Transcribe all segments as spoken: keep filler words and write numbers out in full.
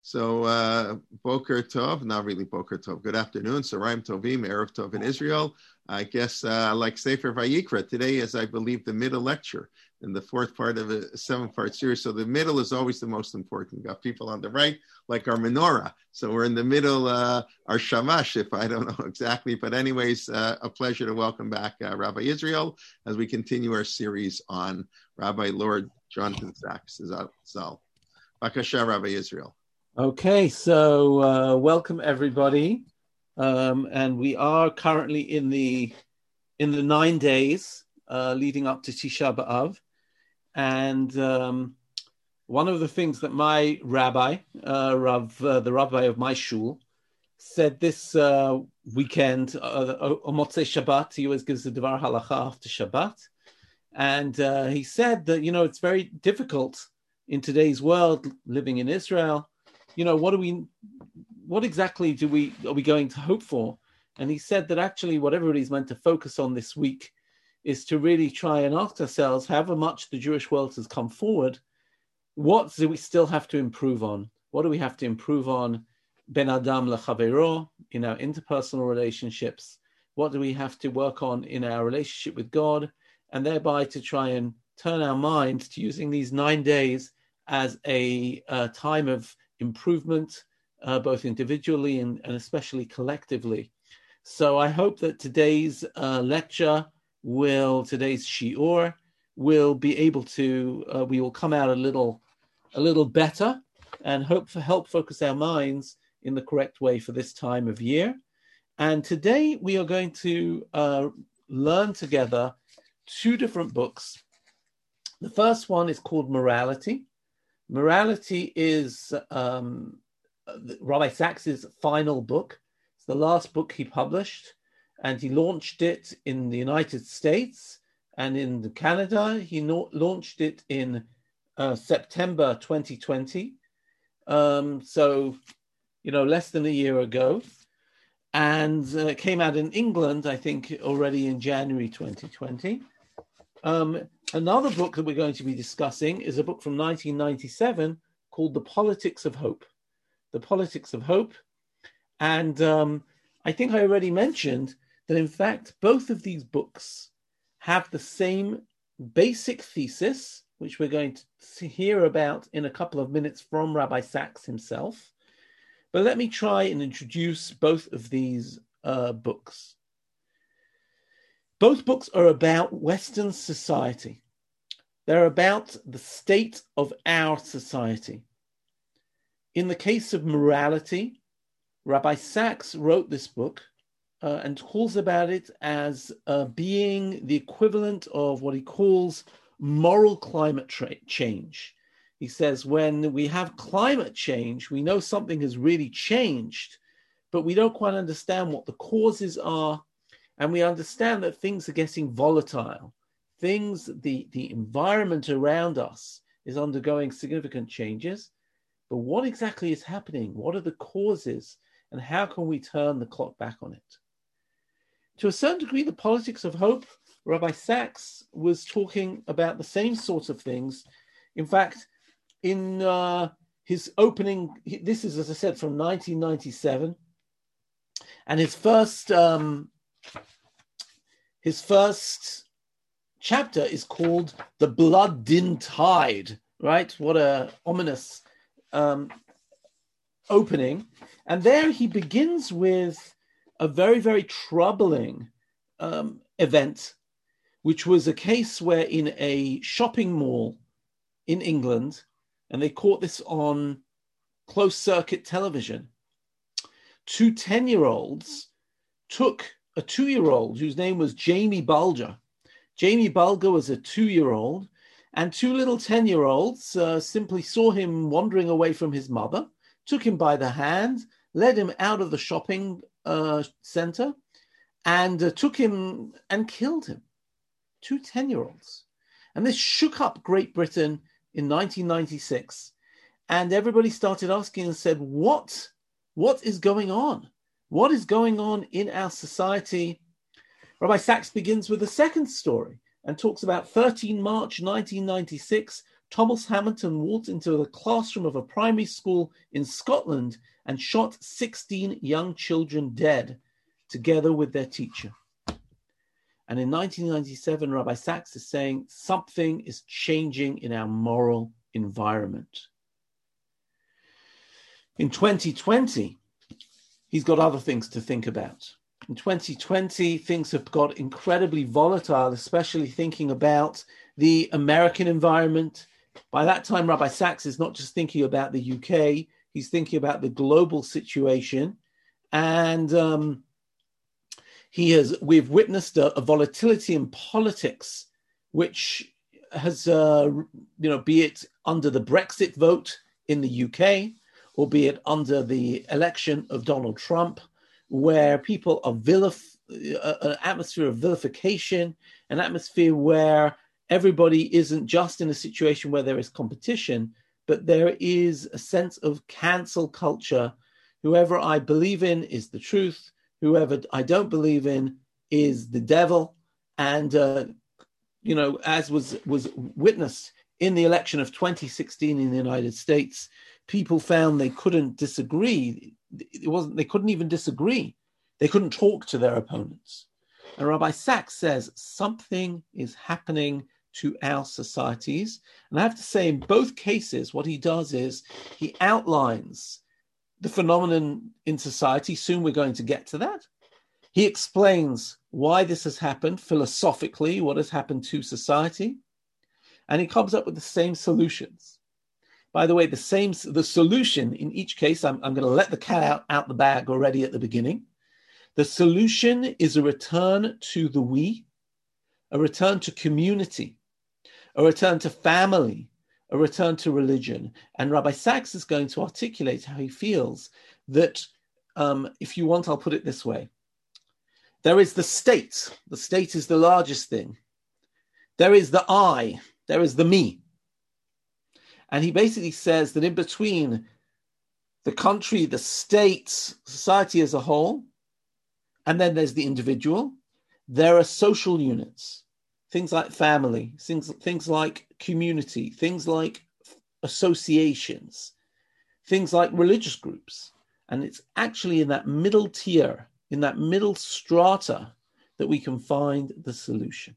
So, uh, Boker Tov, not really Boker Tov, good afternoon. Saraim Tovim, Erev Tov in Israel. I guess, uh, like Sefer Vayikra, today is, I believe, the middle lecture in the fourth part of a seven-part series. So the middle is always the most important. We've got people on the right, like our menorah. So we're in the middle, uh, our shamash, if I don't know exactly. But anyways, uh, a pleasure to welcome back uh, Rabbi Israel as we continue our series on Rabbi Lord Jonathan Sacks, Zal. Bakasha, Rabbi Israel. Okay, so uh, welcome everybody, um, and we are currently in the in the nine days uh, leading up to Tisha B'Av, and um, one of the things that my rabbi, uh, Rav, uh, the rabbi of my shul, said this uh, weekend, uh, on Motzei Shabbat, he always gives the Devar Halacha after Shabbat, and uh, he said that, you know, it's very difficult in today's world, living in Israel. You know, what do we, what exactly do we, are we going to hope for? And he said that actually what everybody's meant to focus on this week is to really try and ask ourselves, however much the Jewish world has come forward, what do we still have to improve on? What do we have to improve on? Ben Adam Lechavero, in our interpersonal relationships. What do we have to work on in our relationship with God? And thereby to try and turn our mind to using these nine days as a, a time of improvement, uh, both individually and, and especially collectively. So I hope that today's uh, lecture will, today's shiur, will be able to, uh, we will come out a little, a little better and hope for help focus our minds in the correct way for this time of year. And today we are going to uh, learn together two different books. The first one is called Morality. Morality is um, Rabbi Sacks's final book. It's the last book he published, and he launched it in the United States and in Canada. He no- launched it in uh, September twenty twenty. Um, so, you know, less than a year ago. And uh, it came out in England, I think, already in January twenty twenty. Um, another book that we're going to be discussing is a book from nineteen ninety-seven called The Politics of Hope. The Politics of Hope. And um, I think I already mentioned that, in fact, both of these books have the same basic thesis, which we're going to hear about in a couple of minutes from Rabbi Sacks himself. But let me try and introduce both of these uh, books. Both books are about Western society. They're about the state of our society. In the case of morality, Rabbi Sacks wrote this book uh, and calls about it as uh, being the equivalent of what he calls moral climate tra- change. He says when we have climate change, we know something has really changed, but we don't quite understand what the causes are. And we understand that things are getting volatile. Things, the, the environment around us is undergoing significant changes. But what exactly is happening? What are the causes? And how can we turn the clock back on it? To a certain degree, the Politics of Hope, Rabbi Sacks was talking about the same sorts of things. In fact, in uh, his opening, this is, as I said, from nineteen ninety-seven. And his first... Um, His first chapter is called The Blood Din Tide, right? What a ominous um, opening. And there he begins with a very, very troubling um, event, which was a case where in a shopping mall in England, and they caught this on closed circuit television, two ten-year-olds took a two-year-old whose name was Jamie Bulger. Jamie Bulger was a two-year-old, and two little ten-year-olds uh, simply saw him wandering away from his mother, took him by the hand, led him out of the shopping uh, center, and uh, took him and killed him. Two ten-year-olds. And this shook up Great Britain in nineteen ninety-six. And everybody started asking and said, what? What is going on? What is going on in our society? Rabbi Sacks begins with a second story and talks about thirteenth of March nineteen ninety-six, Thomas Hamilton walked into the classroom of a primary school in Scotland and shot sixteen young children dead, together with their teacher. And in nineteen ninety-seven, Rabbi Sacks is saying something is changing in our moral environment. In twenty twenty, he's got other things to think about. In twenty twenty, things have got incredibly volatile, especially thinking about the American environment. By that time, Rabbi Sacks is not just thinking about the U K, he's thinking about the global situation. And um, he has, we've witnessed a, a volatility in politics, which has, uh, you know, be it under the Brexit vote in the U K, or be it under the election of Donald Trump, where people are vilif- an atmosphere of vilification, an atmosphere where everybody isn't just in a situation where there is competition, but there is a sense of cancel culture. Whoever I believe in is the truth. Whoever I don't believe in is the devil. And, uh, you know, as was, was witnessed in the election of twenty sixteen in the United States, people found they couldn't disagree. It wasn't, they couldn't even disagree. They couldn't talk to their opponents. And Rabbi Sacks says something is happening to our societies. And I have to say, in both cases, what he does is he outlines the phenomenon in society. Soon we're going to get to that. He explains why this has happened philosophically, what has happened to society. And he comes up with the same solutions. By the way, the same the solution in each case, I'm, I'm going to let the cat out, out the bag already at the beginning. The solution is a return to the we, a return to community, a return to family, a return to religion. And Rabbi Sacks is going to articulate how he feels that, um, if you want, I'll put it this way. There is the state. The state is the largest thing. There is the I. There is the me. And he basically says that in between the country, the state, society as a whole, and then there's the individual, there are social units, things like family, things, things like community, things like associations, things like religious groups. And it's actually in that middle tier, in that middle strata, that we can find the solution.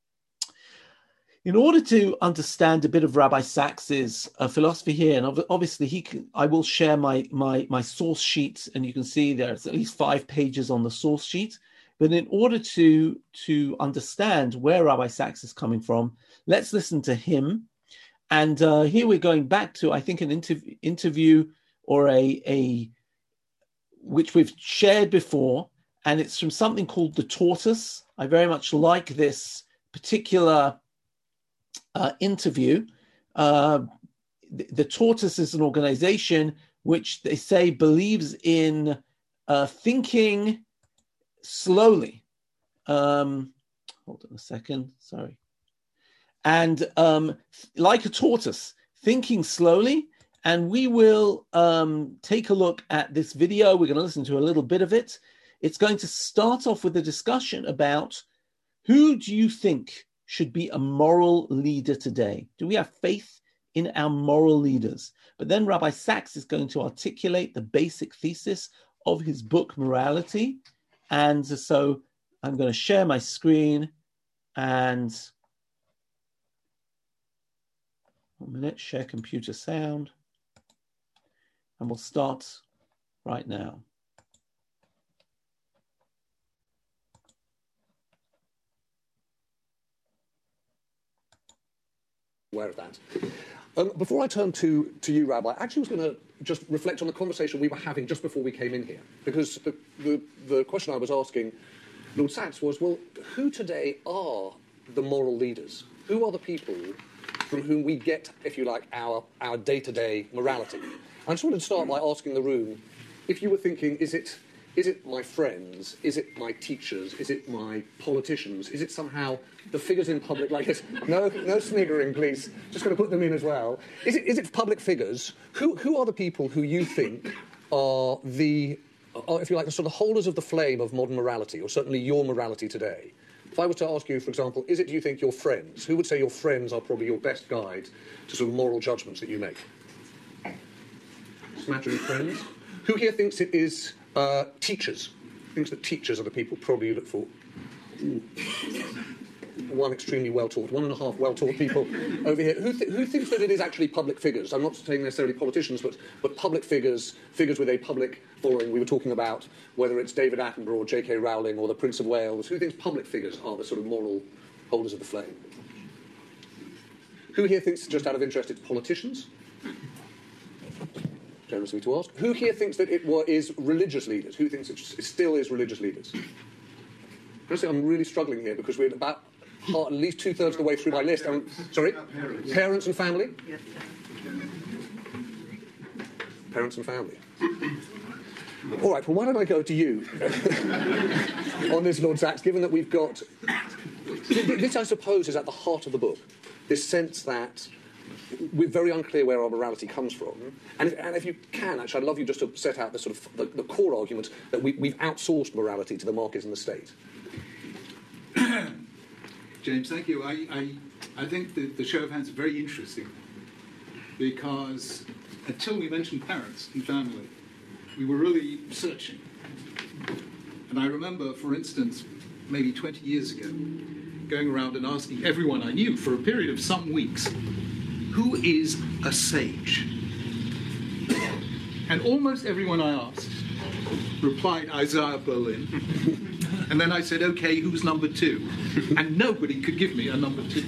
In order to understand a bit of Rabbi Sacks's uh, philosophy here, and obviously he can, I will share my, my, my source sheet, and you can see there's at least five pages on the source sheet. But in order to, to understand where Rabbi Sacks is coming from, let's listen to him. And uh, here we're going back to, I think, an interv- interview or a, a which we've shared before, and it's from something called The Tortoise. I very much like this particular Uh, interview. Uh, the, the Tortoise is an organization which they say believes in uh, thinking slowly. Um, hold on a second, sorry. And um, like a tortoise, thinking slowly. And we will um, take a look at this video. We're going to listen to a little bit of it. It's going to start off with a discussion about who do you think should be a moral leader today? Do we have faith in our moral leaders? But then Rabbi Sacks is going to articulate the basic thesis of his book, Morality. And so I'm going to share my screen and one minute, share computer sound. And we'll start right now. Aware of that. Um, before I turn to, to you, Rabbi, I actually was going to just reflect on the conversation we were having just before we came in here. Because the, the, the question I was asking Lord Sacks was, well, who today are the moral leaders? Who are the people from whom we get, if you like, our, our day-to-day morality? I just wanted to start by asking the room, if you were thinking, is it... Is it my friends? Is it my teachers? Is it my politicians? Is it somehow the figures in public like this? No, no sniggering, please. Just going to put them in as well. Is it, is it public figures? Who, who are the people who you think are the, are, if you like, the sort of holders of the flame of modern morality, or certainly your morality today? If I was to ask you, for example, is it, do you think, your friends? Who would say your friends are probably your best guide to sort of moral judgments that you make? Smattering of friends. Who here thinks it is uh, teachers? Thinks that teachers are the people probably you look for? Ooh. One extremely well-taught, one and a half well-taught people over here. Who, th who thinks that it is actually public figures? I'm not saying necessarily politicians, but, but public figures, figures with a public following. We were talking about whether it's David Attenborough or J K Rowling or the Prince of Wales. Who thinks public figures are the sort of moral holders of the flame? Who here thinks, just out of interest, it's politicians? Generous of me to ask. Who here thinks that it were, is religious leaders? Who thinks it, it still is religious leaders? Honestly, I'm really struggling here because we're about Part, at least two-thirds of the way through my list. Um, sorry? Parents. Parents and family? Yes. Parents and family. All right, well, why don't I go to you on this, Lord Sachs, given that we've got... This, I suppose, is at the heart of the book, this sense that we're very unclear where our morality comes from. And if, and if you can, actually, I'd love you just to set out the sort of the, the core argument that we, we've outsourced morality to the market and the state. James, thank you. I, I, I think that the show of hands is very interesting because until we mentioned parents and family, we were really searching. And I remember, for instance, maybe twenty years ago, going around and asking everyone I knew for a period of some weeks, who is a sage? And almost everyone I asked replied Isaiah Berlin. And then I said, OK, who's number two? And nobody could give me a number two.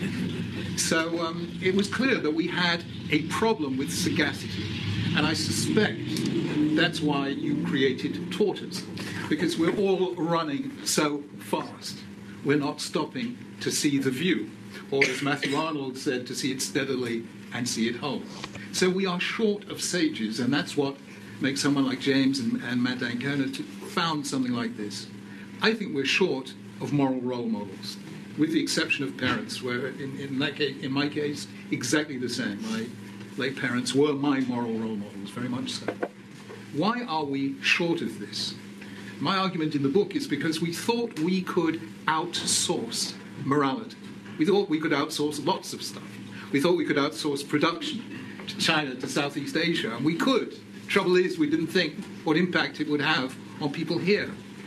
So um, it was clear that we had a problem with sagacity. And I suspect that's why you created Tortoise, because we're all running so fast. We're not stopping to see the view, or as Matthew Arnold said, to see it steadily and see it whole. So we are short of sages, and that's what makes someone like James and, and Matt D'Ancona to found something like this. I think we're short of moral role models, with the exception of parents, where in, in, that case, in my case, exactly the same. My late parents were my moral role models, very much so. Why are we short of this? My argument in the book is because we thought we could outsource morality. We thought we could outsource lots of stuff. We thought we could outsource production to China, to Southeast Asia, and we could. Trouble is, we didn't think what impact it would have on people here.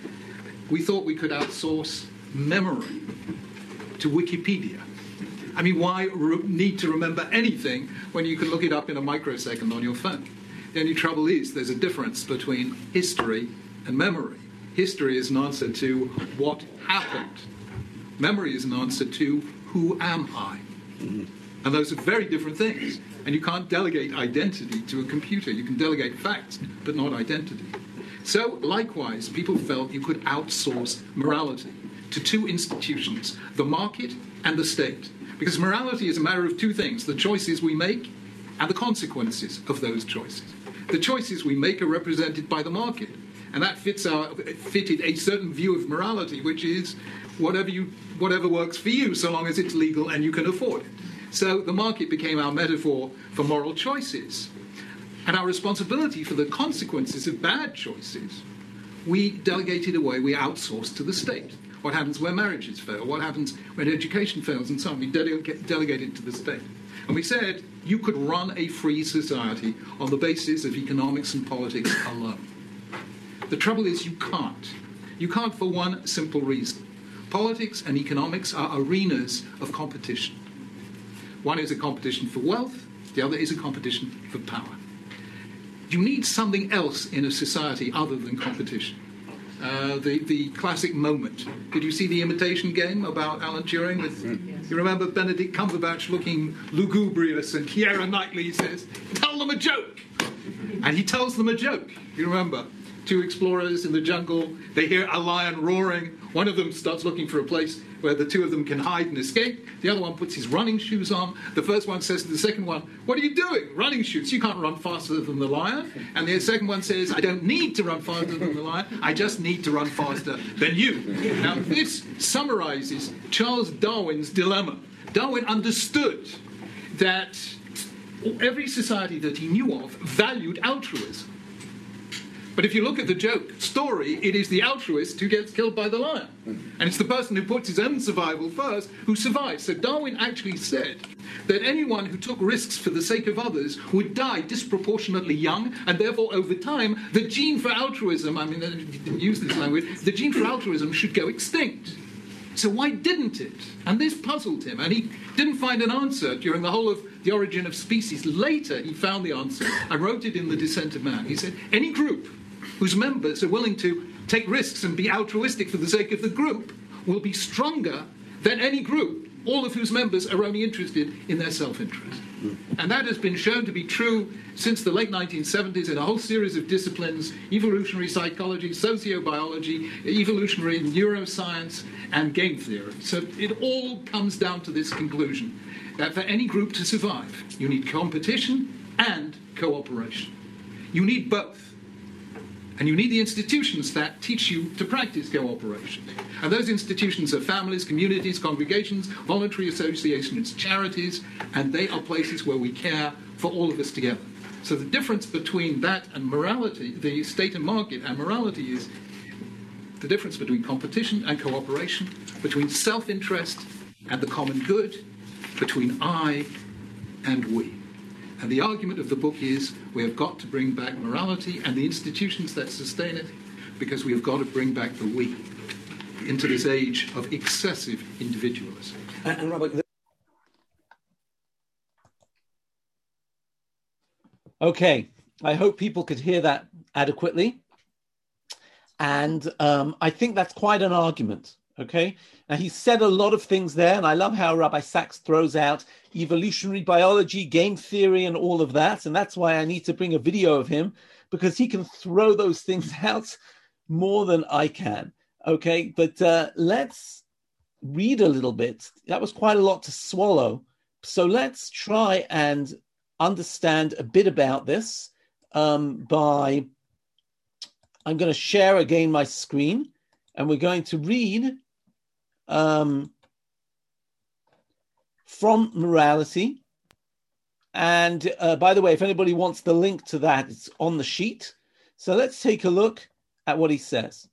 We thought we could outsource memory to Wikipedia. I mean, why re- need to remember anything when you can look it up in a microsecond on your phone? The only trouble is there's a difference between history and memory. History is an answer to what happened. Memory is an answer to who am I? Mm-hmm. And those are very different things. And you can't delegate identity to a computer. You can delegate facts, but not identity. So, likewise, people felt you could outsource morality to two institutions, the market and the state. Because morality is a matter of two things, the choices we make and the consequences of those choices. The choices we make are represented by the market, and that fits our, fitted a certain view of morality, which is whatever, you, whatever works for you, so long as it's legal and you can afford it. So the market became our metaphor for moral choices. And our responsibility for the consequences of bad choices, we delegated away, we outsourced to the state. What happens when marriages fail? What happens when education fails and so on? We dele- delegated to the state. And we said, you could run a free society on the basis of economics and politics alone. The trouble is you can't. You can't for one simple reason. Politics and economics are arenas of competition. One is a competition for wealth, the other is a competition for power. You need something else in a society other than competition. Uh, the, the classic moment. Did you see The Imitation Game about Alan Turing? With, yes. You remember Benedict Cumberbatch looking lugubrious and Keira Knightley says, tell them a joke. And he tells them a joke. You remember? Two explorers in the jungle, they hear a lion roaring. One of them starts looking for a place where the two of them can hide and escape. The other one puts his running shoes on. The first one says to the second one, what are you doing? Running shoes. You can't run faster than the lion. And the second one says, I don't need to run faster than the lion. I just need to run faster than you. Now, this summarizes Charles Darwin's dilemma. Darwin understood that every society that he knew of valued altruism. But if you look at the joke story, it is the altruist who gets killed by the lion. And it's the person who puts his own survival first who survives. So Darwin actually said that anyone who took risks for the sake of others would die disproportionately young, and therefore over time, the gene for altruism, I mean, he didn't use this language, the gene for altruism should go extinct. So why didn't it? And this puzzled him, and he didn't find an answer during the whole of The Origin of Species. Later, he found the answer and wrote it in The Descent of Man. He said, any group whose members are willing to take risks and be altruistic for the sake of the group will be stronger than any group, all of whose members are only interested in their self-interest. And that has been shown to be true since the late nineteen seventies in a whole series of disciplines: evolutionary psychology, sociobiology, evolutionary neuroscience, and game theory. So it all comes down to this conclusion that for any group to survive, you need competition and cooperation. You need both. And you need the institutions that teach you to practice cooperation. And those institutions are families, communities, congregations, voluntary associations, charities, and they are places where we care for all of us together. So the difference between that and morality, the state and market and morality, is the difference between competition and cooperation, between self-interest and the common good, between I and we. And the argument of the book is we have got to bring back morality and the institutions that sustain it, because we have got to bring back the we into this age of excessive individualism. And, and Rabbi, okay, I hope people could hear that adequately. And um, I think that's quite an argument. Okay, now he said a lot of things there, and I love how Rabbi Sachs throws out evolutionary biology, game theory, and all of that. And that's why I need to bring a video of him, because he can throw those things out more than I can. Okay, but uh, let's read a little bit. That was quite a lot to swallow. So let's try and understand a bit about this um, by, I'm going to share again my screen, and we're going to read Um, from morality. And uh, by the way, if anybody wants the link to that, it's on the sheet. So let's take a look at what he says.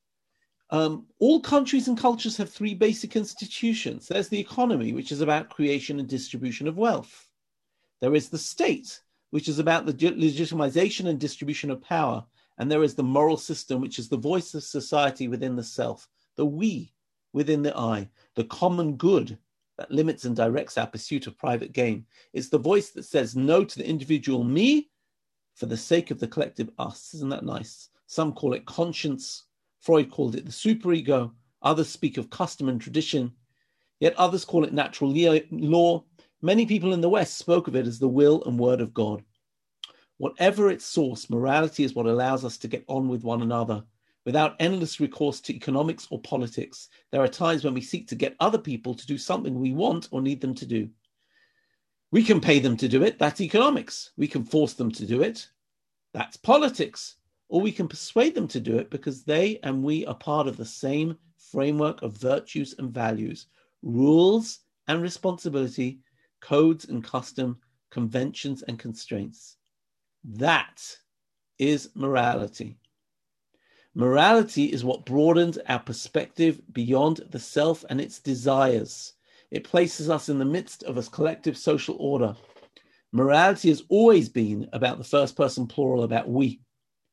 Um, all countries and cultures have three basic institutions. There's the economy, which is about creation and distribution of wealth. There is the state, which is about the legitimization and distribution of power. And there is the moral system, which is the voice of society within the self, the we within the I, the common good that limits and directs our pursuit of private gain. It's the voice that says no to the individual me for the sake of the collective us. Isn't that nice? Some call it conscience. Freud called it the superego. Others speak of custom and tradition. Yet others call it natural law. Many people in the West spoke of it as the will and word of God. Whatever its source, morality is what allows us to get on with one another without endless recourse to economics or politics. There are times when we seek to get other people to do something we want or need them to do. We can pay them to do it. That's economics. We can force them to do it. That's politics. Or we can persuade them to do it because they and we are part of the same framework of virtues and values, rules and responsibility, codes and custom, conventions and constraints. That is morality. Morality is what broadens our perspective beyond the self and its desires. It places us in the midst of a collective social order. Morality has always been about the first person plural, about we.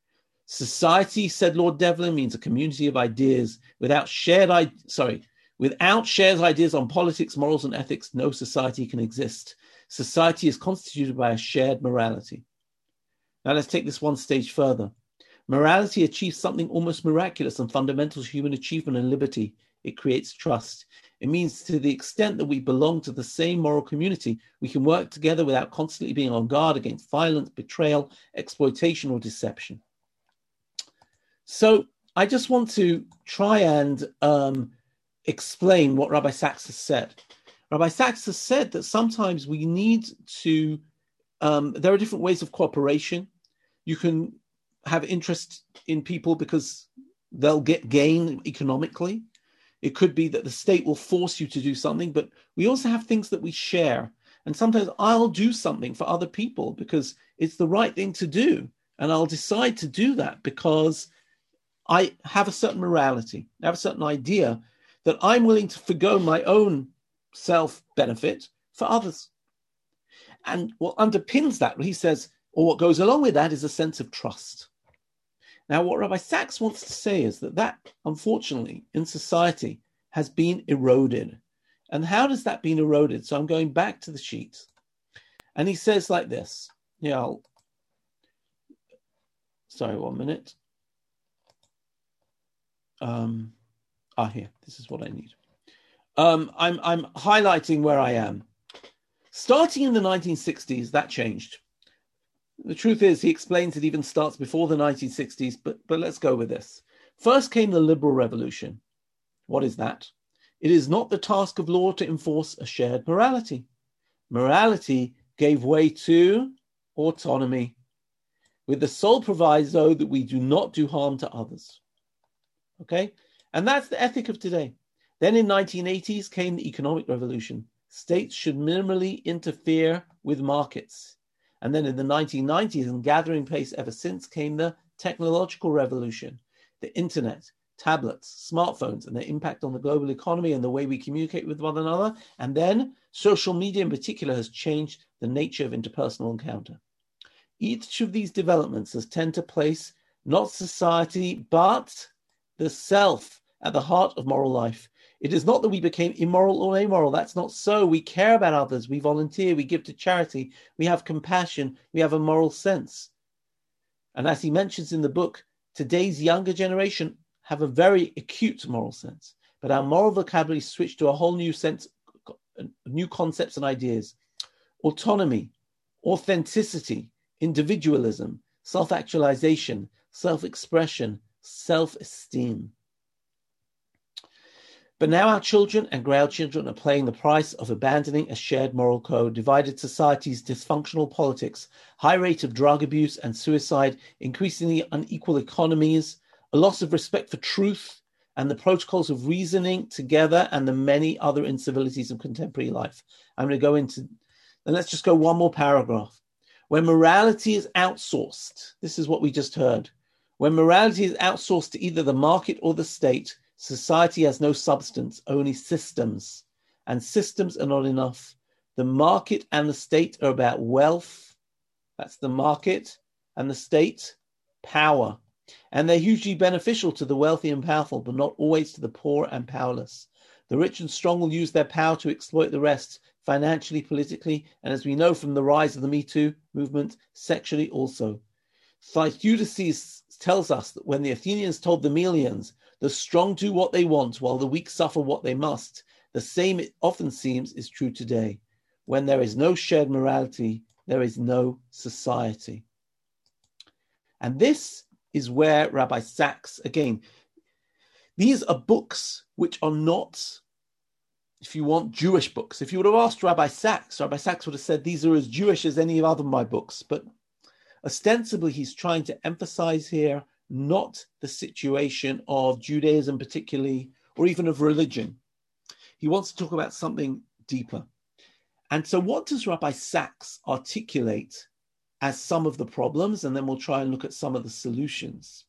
Society, said Lord Devlin, means a community of ideas. Without shared, I- sorry, without shared ideas on politics, morals, and ethics, no society can exist. Society is constituted by a shared morality. Now let's take this one stage further. Morality achieves something almost miraculous and fundamental to human achievement and liberty. It creates trust. It means to the extent that we belong to the same moral community, we can work together without constantly being on guard against violence, betrayal, exploitation, or deception. So I just want to try and um, explain what Rabbi Sachs has said. Rabbi Sachs has said that sometimes we need to, um, there are different ways of cooperation. You can have interest in people because they'll get gain economically. It could be that the state will force you to do something, but we also have things that we share. And sometimes I'll do something for other people because it's the right thing to do. And I'll decide to do that because I have a certain morality, I have a certain idea that I'm willing to forgo my own self-benefit for others. And what underpins that, he says, or what goes along with that, is a sense of trust. Now, what Rabbi Sacks wants to say is that that, unfortunately, in society has been eroded. And how has that been eroded? So I'm going back to the sheet. And he says like this. Yeah, I'll, sorry, one minute. Um, ah, here, this is what I need. Um, I'm, I'm highlighting where I am. Starting in the nineteen sixties, that changed. The truth is, he explains it even starts before the nineteen sixties, but, but let's go with this. First came the liberal revolution. What is that? It is not the task of law to enforce a shared morality. Morality gave way to autonomy, with the sole proviso that we do not do harm to others. Okay? And that's the ethic of today. Then in nineteen eighties came the economic revolution. States should minimally interfere with markets. And then in the nineteen nineties, and gathering pace ever since, came the technological revolution, the internet, tablets, smartphones, and their impact on the global economy and the way we communicate with one another. And then social media in particular has changed the nature of interpersonal encounter. Each of these developments has tended to place not society, but the self at the heart of moral life. It is not that we became immoral or amoral. That's not so. We care about others. We volunteer. We give to charity. We have compassion. We have a moral sense. And as he mentions in the book, today's younger generation have a very acute moral sense. But our moral vocabulary switched to a whole new sense, new concepts and ideas. Autonomy, authenticity, individualism, self-actualization, self-expression, self-esteem. But now our children and grandchildren are paying the price of abandoning a shared moral code, divided societies, dysfunctional politics, high rate of drug abuse and suicide, increasingly unequal economies, a loss of respect for truth and the protocols of reasoning together, and the many other incivilities of contemporary life. I'm going to go into, and let's just go one more paragraph. When morality is outsourced, this is what we just heard. When morality is outsourced to either the market or the state, society has no substance, only systems. And systems are not enough. The market and the state are about wealth. That's the market. And the state, power. And they're hugely beneficial to the wealthy and powerful, but not always to the poor and powerless. The rich and strong will use their power to exploit the rest, financially, politically, and as we know from the rise of the Me Too movement, sexually also. Thucydides tells us that when the Athenians told the Melians, the strong do what they want while the weak suffer what they must, the same, it often seems, is true today. When there is no shared morality, there is no society. And this is where Rabbi Sacks, again, these are books which are not, if you want, Jewish books. If you would have asked Rabbi Sacks, Rabbi Sacks would have said these are as Jewish as any other of my books. But ostensibly, he's trying to emphasize here not the situation of Judaism particularly, or even of religion. He wants to talk about something deeper. And so what does Rabbi Sacks articulate as some of the problems? And then we'll try and look at some of the solutions.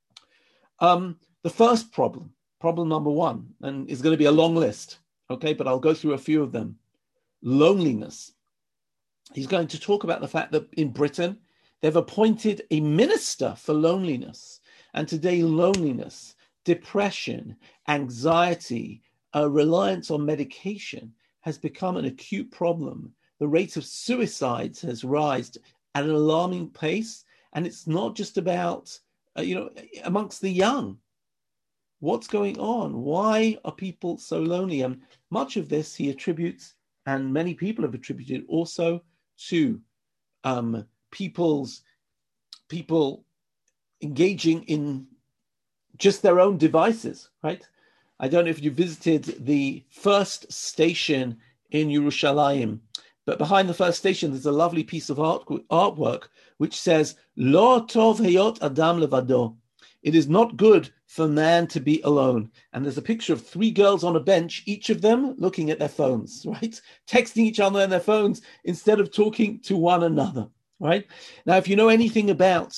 Um, the first problem, problem number one, and it's going to be a long list, okay, but I'll go through a few of them. Loneliness. He's going to talk about the fact that in Britain, they've appointed a minister for loneliness. And today, loneliness, depression, anxiety, a reliance on medication has become an acute problem. The rate of suicides has risen at an alarming pace. And it's not just about, uh, you know, amongst the young. What's going on? Why are people so lonely? And much of this he attributes, and many people have attributed also to um, people's people engaging in just their own devices, right? I don't know if you visited the first station in Yerushalayim, but behind the first station, there's a lovely piece of art, artwork which says, Lo tov heyot adam levado. It is not good for man to be alone. And there's a picture of three girls on a bench, each of them looking at their phones, right? Texting each other on their phones instead of talking to one another, right? Now, if you know anything about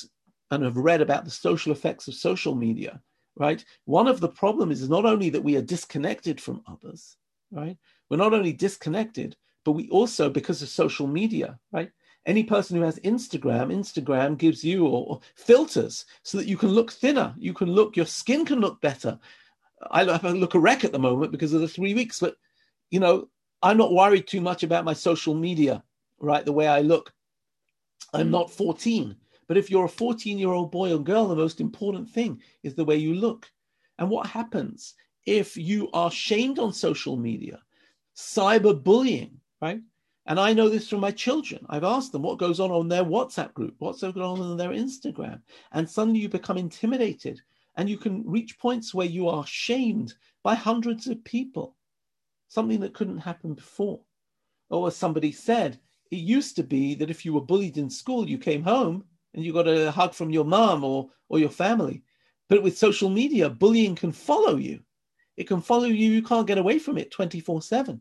and have read about the social effects of social media, right? One of the problems is not only that we are disconnected from others, right? We're not only disconnected, but we also, because of social media, right? Any person who has Instagram, Instagram gives you or, or filters so that you can look thinner, you can look, your skin can look better. I look a wreck at the moment because of the three weeks, but, you know, I'm not worried too much about my social media, right? The way I look. I'm not fourteen. But if you're a fourteen-year-old boy or girl, the most important thing is the way you look. And what happens if you are shamed on social media? Cyberbullying, right? And I know this from my children. I've asked them what goes on on their WhatsApp group, what's going on on their Instagram. And suddenly you become intimidated and you can reach points where you are shamed by hundreds of people, something that couldn't happen before. Or as somebody said, it used to be that if you were bullied in school, you came home and you got a hug from your mom or, or your family. But with social media, bullying can follow you. It can follow you. You can't get away from it twenty-four seven.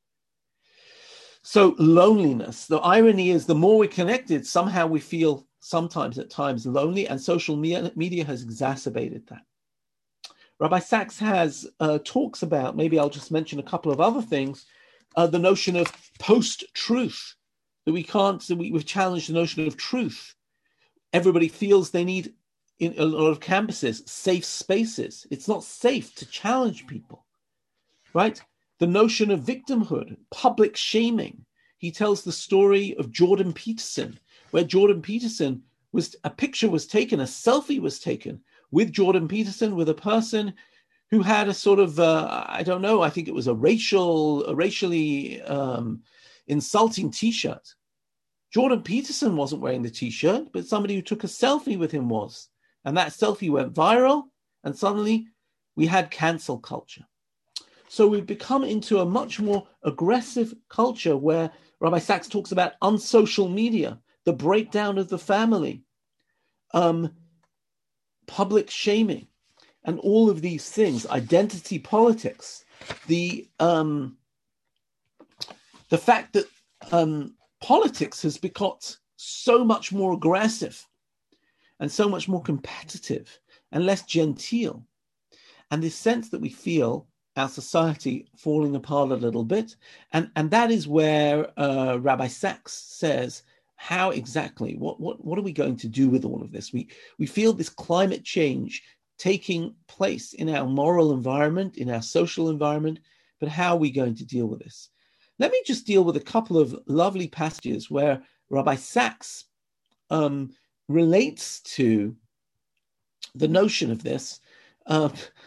So loneliness, the irony is the more we're connected, somehow we feel sometimes at times lonely, and social media has exacerbated that. Rabbi Sachs has uh, talks about, maybe I'll just mention a couple of other things, uh, the notion of post-truth, that we can't, that we, we've challenged the notion of truth. Everybody feels they need, in a lot of campuses, safe spaces. It's not safe to challenge people, right? The notion of victimhood, public shaming. He tells the story of Jordan Peterson, where Jordan Peterson was, a picture was taken, a selfie was taken with Jordan Peterson, with a person who had a sort of, uh, I don't know, I think it was a racial, a racially um, insulting T-shirt. Jordan Peterson wasn't wearing the T-shirt, but somebody who took a selfie with him was. And that selfie went viral, and suddenly we had cancel culture. So we've become into a much more aggressive culture where Rabbi Sachs talks about unsocial media, the breakdown of the family, um, public shaming, and all of these things, identity politics, the um, the fact that um, politics has become so much more aggressive and so much more competitive and less genteel. And this sense that we feel our society falling apart a little bit. And, and that is where uh, Rabbi Sachs says, how exactly, what, what, what are we going to do with all of this? We, we feel this climate change taking place in our moral environment, in our social environment, but how are we going to deal with this? Let me just deal with a couple of lovely passages where Rabbi Sachs um, relates to the notion of this. Uh,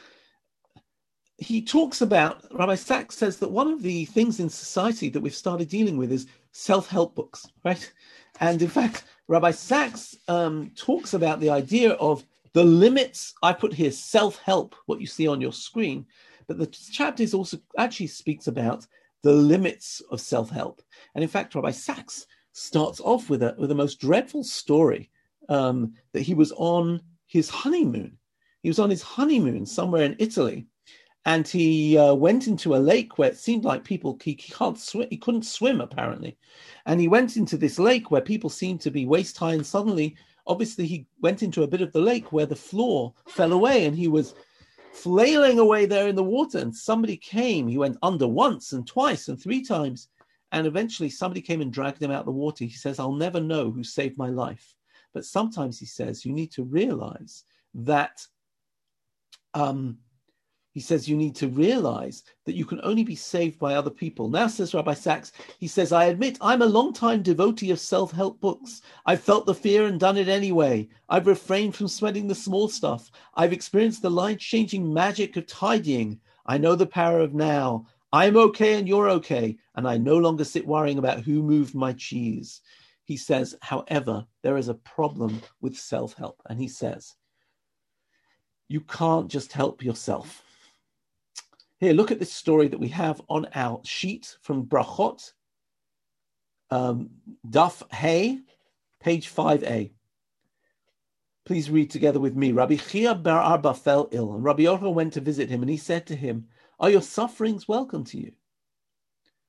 he talks about, Rabbi Sachs says that one of the things in society that we've started dealing with is self-help books, right? And in fact, Rabbi Sachs um, talks about the idea of the limits. I put here self-help, what you see on your screen, but the chapter is also actually speaks about the limits of self-help. And in fact, Rabbi Sachs starts off with a with the most dreadful story um, that he was on his honeymoon. He was on his honeymoon somewhere in Italy, and he uh, went into a lake where it seemed like people he, he can't swim. He couldn't swim apparently, and he went into this lake where people seemed to be waist high. And suddenly, obviously, he went into a bit of the lake where the floor fell away, and he was flailing away there in the water, and somebody came. He went under once and twice and three times, and eventually somebody came and dragged him out of the water. He says, I'll never know who saved my life. But sometimes, he says, you need to realize that, um, he says, you need to realize that you can only be saved by other people. Now, says Rabbi Sachs, he says, I admit I'm a long-time devotee of self-help books. I've felt the fear and done it anyway. I've refrained from sweating the small stuff. I've experienced the life-changing magic of tidying. I know the power of now. I'm okay and you're okay. And I no longer sit worrying about who moved my cheese. He says, however, there is a problem with self-help. And he says, you can't just help yourself. Here, look at this story that we have on our sheet from Brachot, um, Daf Hey, page five A. Please read together with me. Rabbi Chia bar Arba fell ill, and Rabbi Yochanan went to visit him, and he said to him, are your sufferings welcome to you?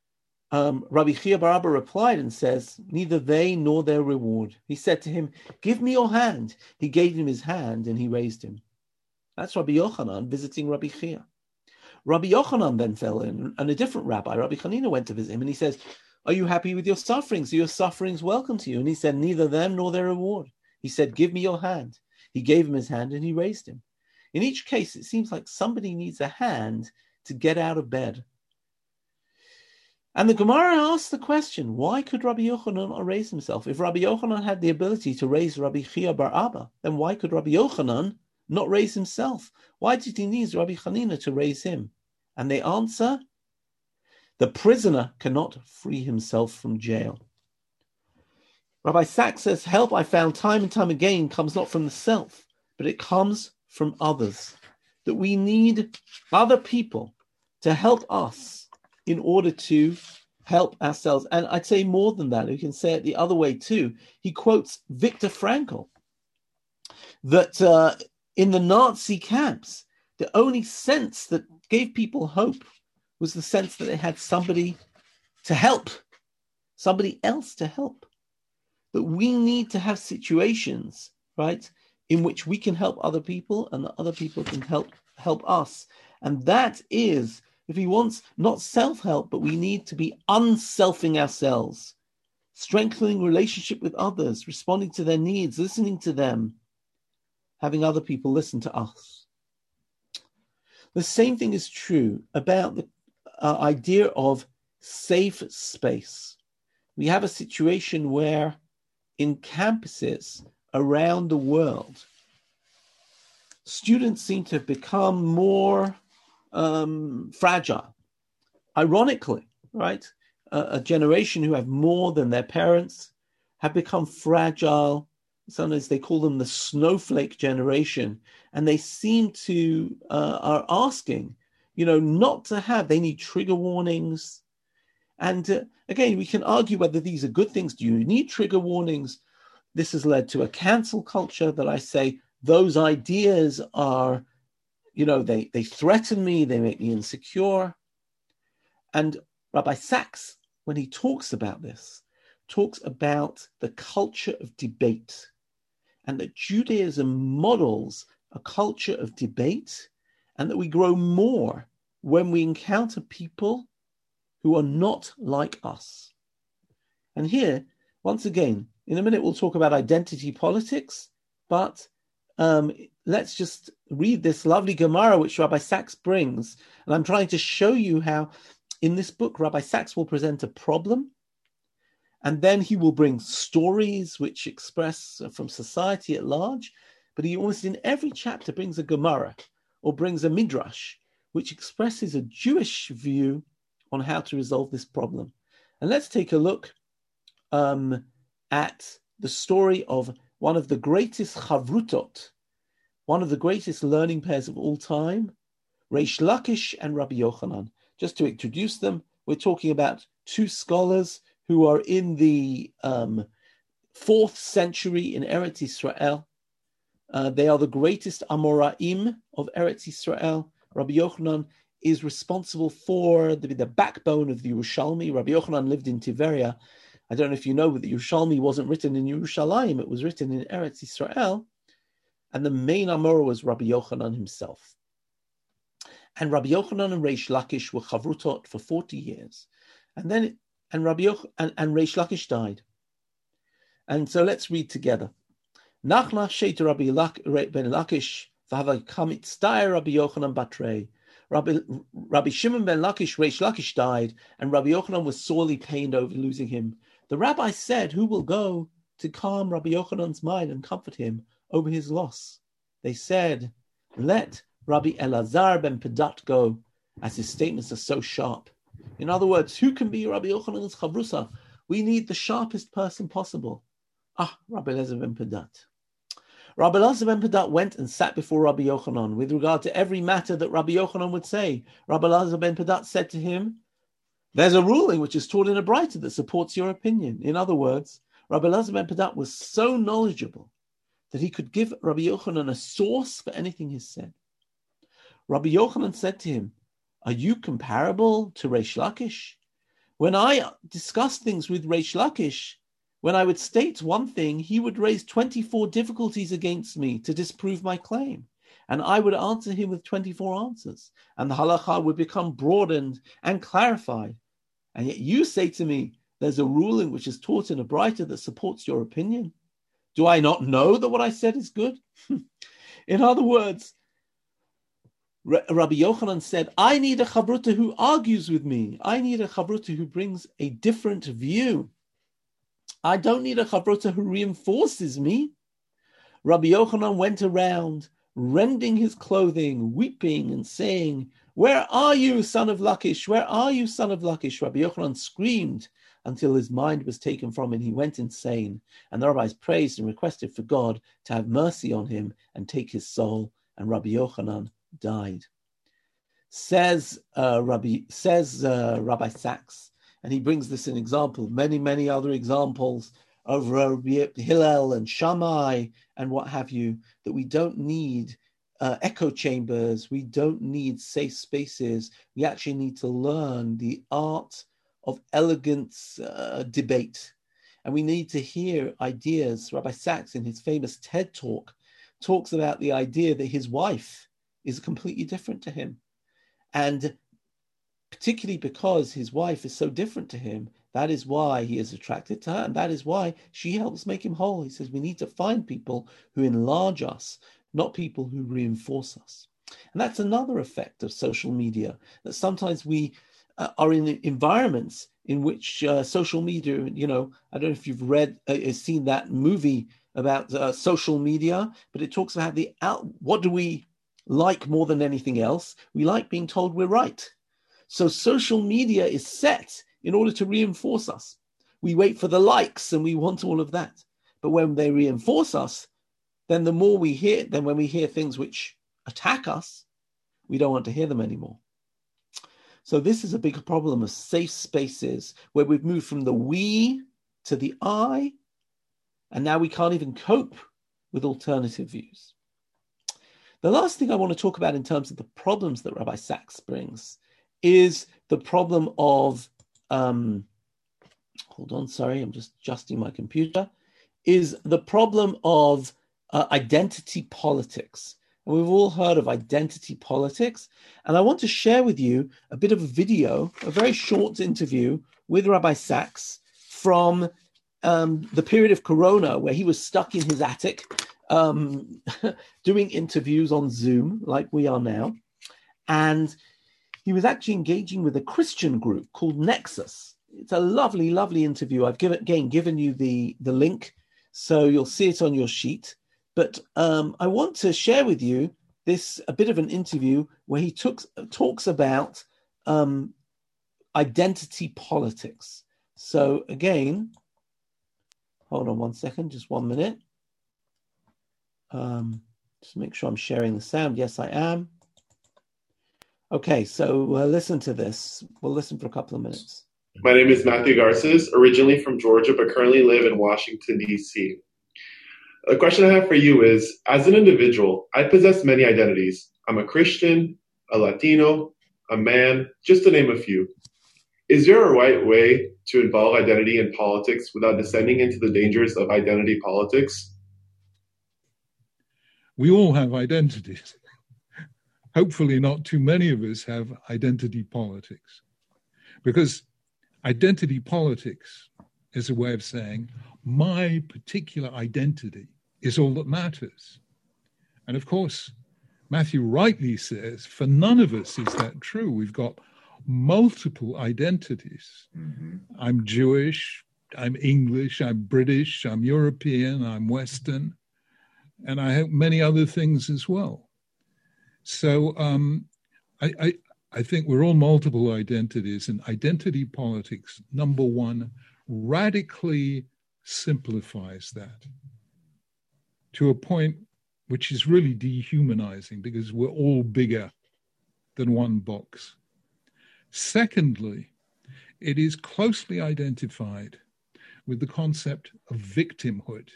um, Rabbi Chia bar Abba replied and says, neither they nor their reward. He said to him, give me your hand. He gave him his hand and he raised him. That's Rabbi Yochanan visiting Rabbi Chia. Rabbi Yochanan then fell in, and a different rabbi, Rabbi Hanina, went to visit him, and he says, are you happy with your sufferings? Are your sufferings welcome to you? And he said, neither them nor their reward. He said, give me your hand. He gave him his hand and he raised him. In each case, it seems like somebody needs a hand to get out of bed. And the Gemara asks the question, why could Rabbi Yochanan not raise himself? If Rabbi Yochanan had the ability to raise Rabbi Chia bar Abba, then why could Rabbi Yochanan not raise himself? Why did he need Rabbi Hanina to raise him? And they answer, the prisoner cannot free himself from jail. Rabbi Sachs says, help I found time and time again comes not from the self, but it comes from others. That we need other people to help us in order to help ourselves. And I'd say more than that, we can say it the other way too. He quotes Viktor Frankl, that uh, in the Nazi camps, the only sense that gave people hope was the sense that they had somebody to help, somebody else to help. That we need to have situations, right, in which we can help other people and that other people can help help us. And that is, if he wants, not self-help, but we need to be unselfing ourselves, strengthening relationship with others, responding to their needs, listening to them, having other people listen to us. The same thing is true about the uh, idea of safe space. We have a situation where in campuses around the world, students seem to have become more um, fragile. Ironically, right? A, a generation who have more than their parents have become fragile. Sometimes they call them the snowflake generation, and they seem to uh, are asking, you know, not to have. They need trigger warnings, and uh, again, we can argue whether these are good things. Do you need trigger warnings? This has led to a cancel culture that I say those ideas are, you know, they they threaten me, they make me insecure. And Rabbi Sachs, when he talks about this, talks about the culture of debate, and that Judaism models a culture of debate, and that we grow more when we encounter people who are not like us. And here, once again, in a minute we'll talk about identity politics, but um, let's just read this lovely Gemara which Rabbi Sachs brings. And I'm trying to show you how in this book Rabbi Sachs will present a problem, and then he will bring stories which express from society at large, but he almost in every chapter brings a Gemara or brings a Midrash which expresses a Jewish view on how to resolve this problem. And let's take a look um, at the story of one of the greatest chavrutot, one of the greatest learning pairs of all time, Reish Lakish and Rabbi Yochanan. Just to introduce them, we're talking about two scholars who are in the um, fourth century in Eretz Yisrael. Uh, they are the greatest Amoraim of Eretz Yisrael. Rabbi Yochanan is responsible for the, the backbone of the Yerushalmi. Rabbi Yochanan lived in Tiberia. I don't know if you know, but the Yerushalmi wasn't written in Yerushalayim, it was written in Eretz Yisrael. And the main Amora was Rabbi Yochanan himself. And Rabbi Yochanan and Reish Lakish were chavrutot for forty years. And then, and Rabbi Yoch, and, and Reish Lakish died. And so let's read together. Nachnach sheit Rabbi ben Lakish, v'hava kamit stai Rabbi Yochanan batrei. Rabbi, Rabbi Shimon ben Lakish, Reish Lakish died, and Rabbi Yochanan was sorely pained over losing him. The rabbi said, who will go to calm Rabbi Yochanan's mind and comfort him over his loss? They said, let Rabbi Elazar ben Pedat go, as his statements are so sharp. In other words, who can be Rabbi Yochanan's chavrusa? We need the sharpest person possible. Ah, Rabbi Elazar ben Pedat. Rabbi Elazar ben Pedat went and sat before Rabbi Yochanan with regard to every matter that Rabbi Yochanan would say. Rabbi Elazar ben Pedat said to him, there's a ruling which is taught in a Braita that supports your opinion. In other words, Rabbi Elazar ben Pedat was so knowledgeable that he could give Rabbi Yochanan a source for anything he said. Rabbi Yochanan said to him, are you comparable to Reish Lakish? When I discussed things with Reish Lakish, when I would state one thing, he would raise twenty-four difficulties against me to disprove my claim. And I would answer him with twenty-four answers. And the halakha would become broadened and clarified. And yet you say to me, there's a ruling which is taught in a Braita that supports your opinion. Do I not know that what I said is good? In other words, Rabbi Yochanan said, I need a chavruta who argues with me. I need a chavruta who brings a different view. I don't need a chavruta who reinforces me. Rabbi Yochanan went around rending his clothing, weeping and saying, where are you, son of Lakish? Where are you, son of Lakish? Rabbi Yochanan screamed until his mind was taken from him. He went insane. And the rabbis praised and requested for God to have mercy on him and take his soul. And Rabbi Yochanan died. Says uh, Rabbi says uh, Rabbi Sachs, and he brings this an example, many, many other examples of Rabbi Hillel and Shammai and what have you, that we don't need uh, echo chambers, we don't need safe spaces, we actually need to learn the art of elegant uh, debate. And we need to hear ideas. Rabbi Sachs, in his famous TED talk, talks about the idea that his wife is completely different to him. And particularly because his wife is so different to him, that is why he is attracted to her, and that is why she helps make him whole. He says we need to find people who enlarge us, not people who reinforce us. And that's another effect of social media, that sometimes we uh, are in environments in which uh, social media, you know, I don't know if you've read, uh, seen that movie about uh, social media, but it talks about the out, what do we like more than anything else? We like being told we're right. So social media is set in order to reinforce us. We wait for the likes and we want all of that. But when they reinforce us, then the more we hear, then when we hear things which attack us, we don't want to hear them anymore. So this is a big problem of safe spaces where we've moved from the we to the I, and now we can't even cope with alternative views. The last thing I want to talk about in terms of the problems that Rabbi Sachs brings is the problem of, um, hold on, sorry, I'm just adjusting my computer, is the problem of uh, identity politics. And we've all heard of identity politics. And I want to share with you a bit of a video, a very short interview with Rabbi Sachs from um, the period of Corona, where he was stuck in his attic um, doing interviews on Zoom, like we are now. And he was actually engaging with a Christian group called Nexus. It's a lovely, lovely interview. I've given, again given you the, the link, so you'll see it on your sheet. But um, I want to share with you this a bit of an interview where he took, talks about um, identity politics. So again, hold on one second, just one minute. Um, just make sure I'm sharing the sound. Yes, I am. Okay, so uh, listen to this. We'll listen for a couple of minutes. My name is Matthew Garces, originally from Georgia, but currently live in Washington, D C A question I have for you is, as an individual, I possess many identities. I'm a Christian, a Latino, a man, just to name a few. Is there a right way to involve identity in politics without descending into the dangers of identity politics? We all have identities. Hopefully not too many of us have identity politics, because identity politics is a way of saying my particular identity is all that matters. And of course, Matthew rightly says, for none of us is that true. We've got multiple identities. Mm-hmm. I'm Jewish, I'm English, I'm British, I'm European, I'm Western, and I have many other things as well. So um, I, I, I think we're all multiple identities, and identity politics, number one, radically simplifies that to a point which is really dehumanizing, because we're all bigger than one box. Secondly, it is closely identified with the concept of victimhood.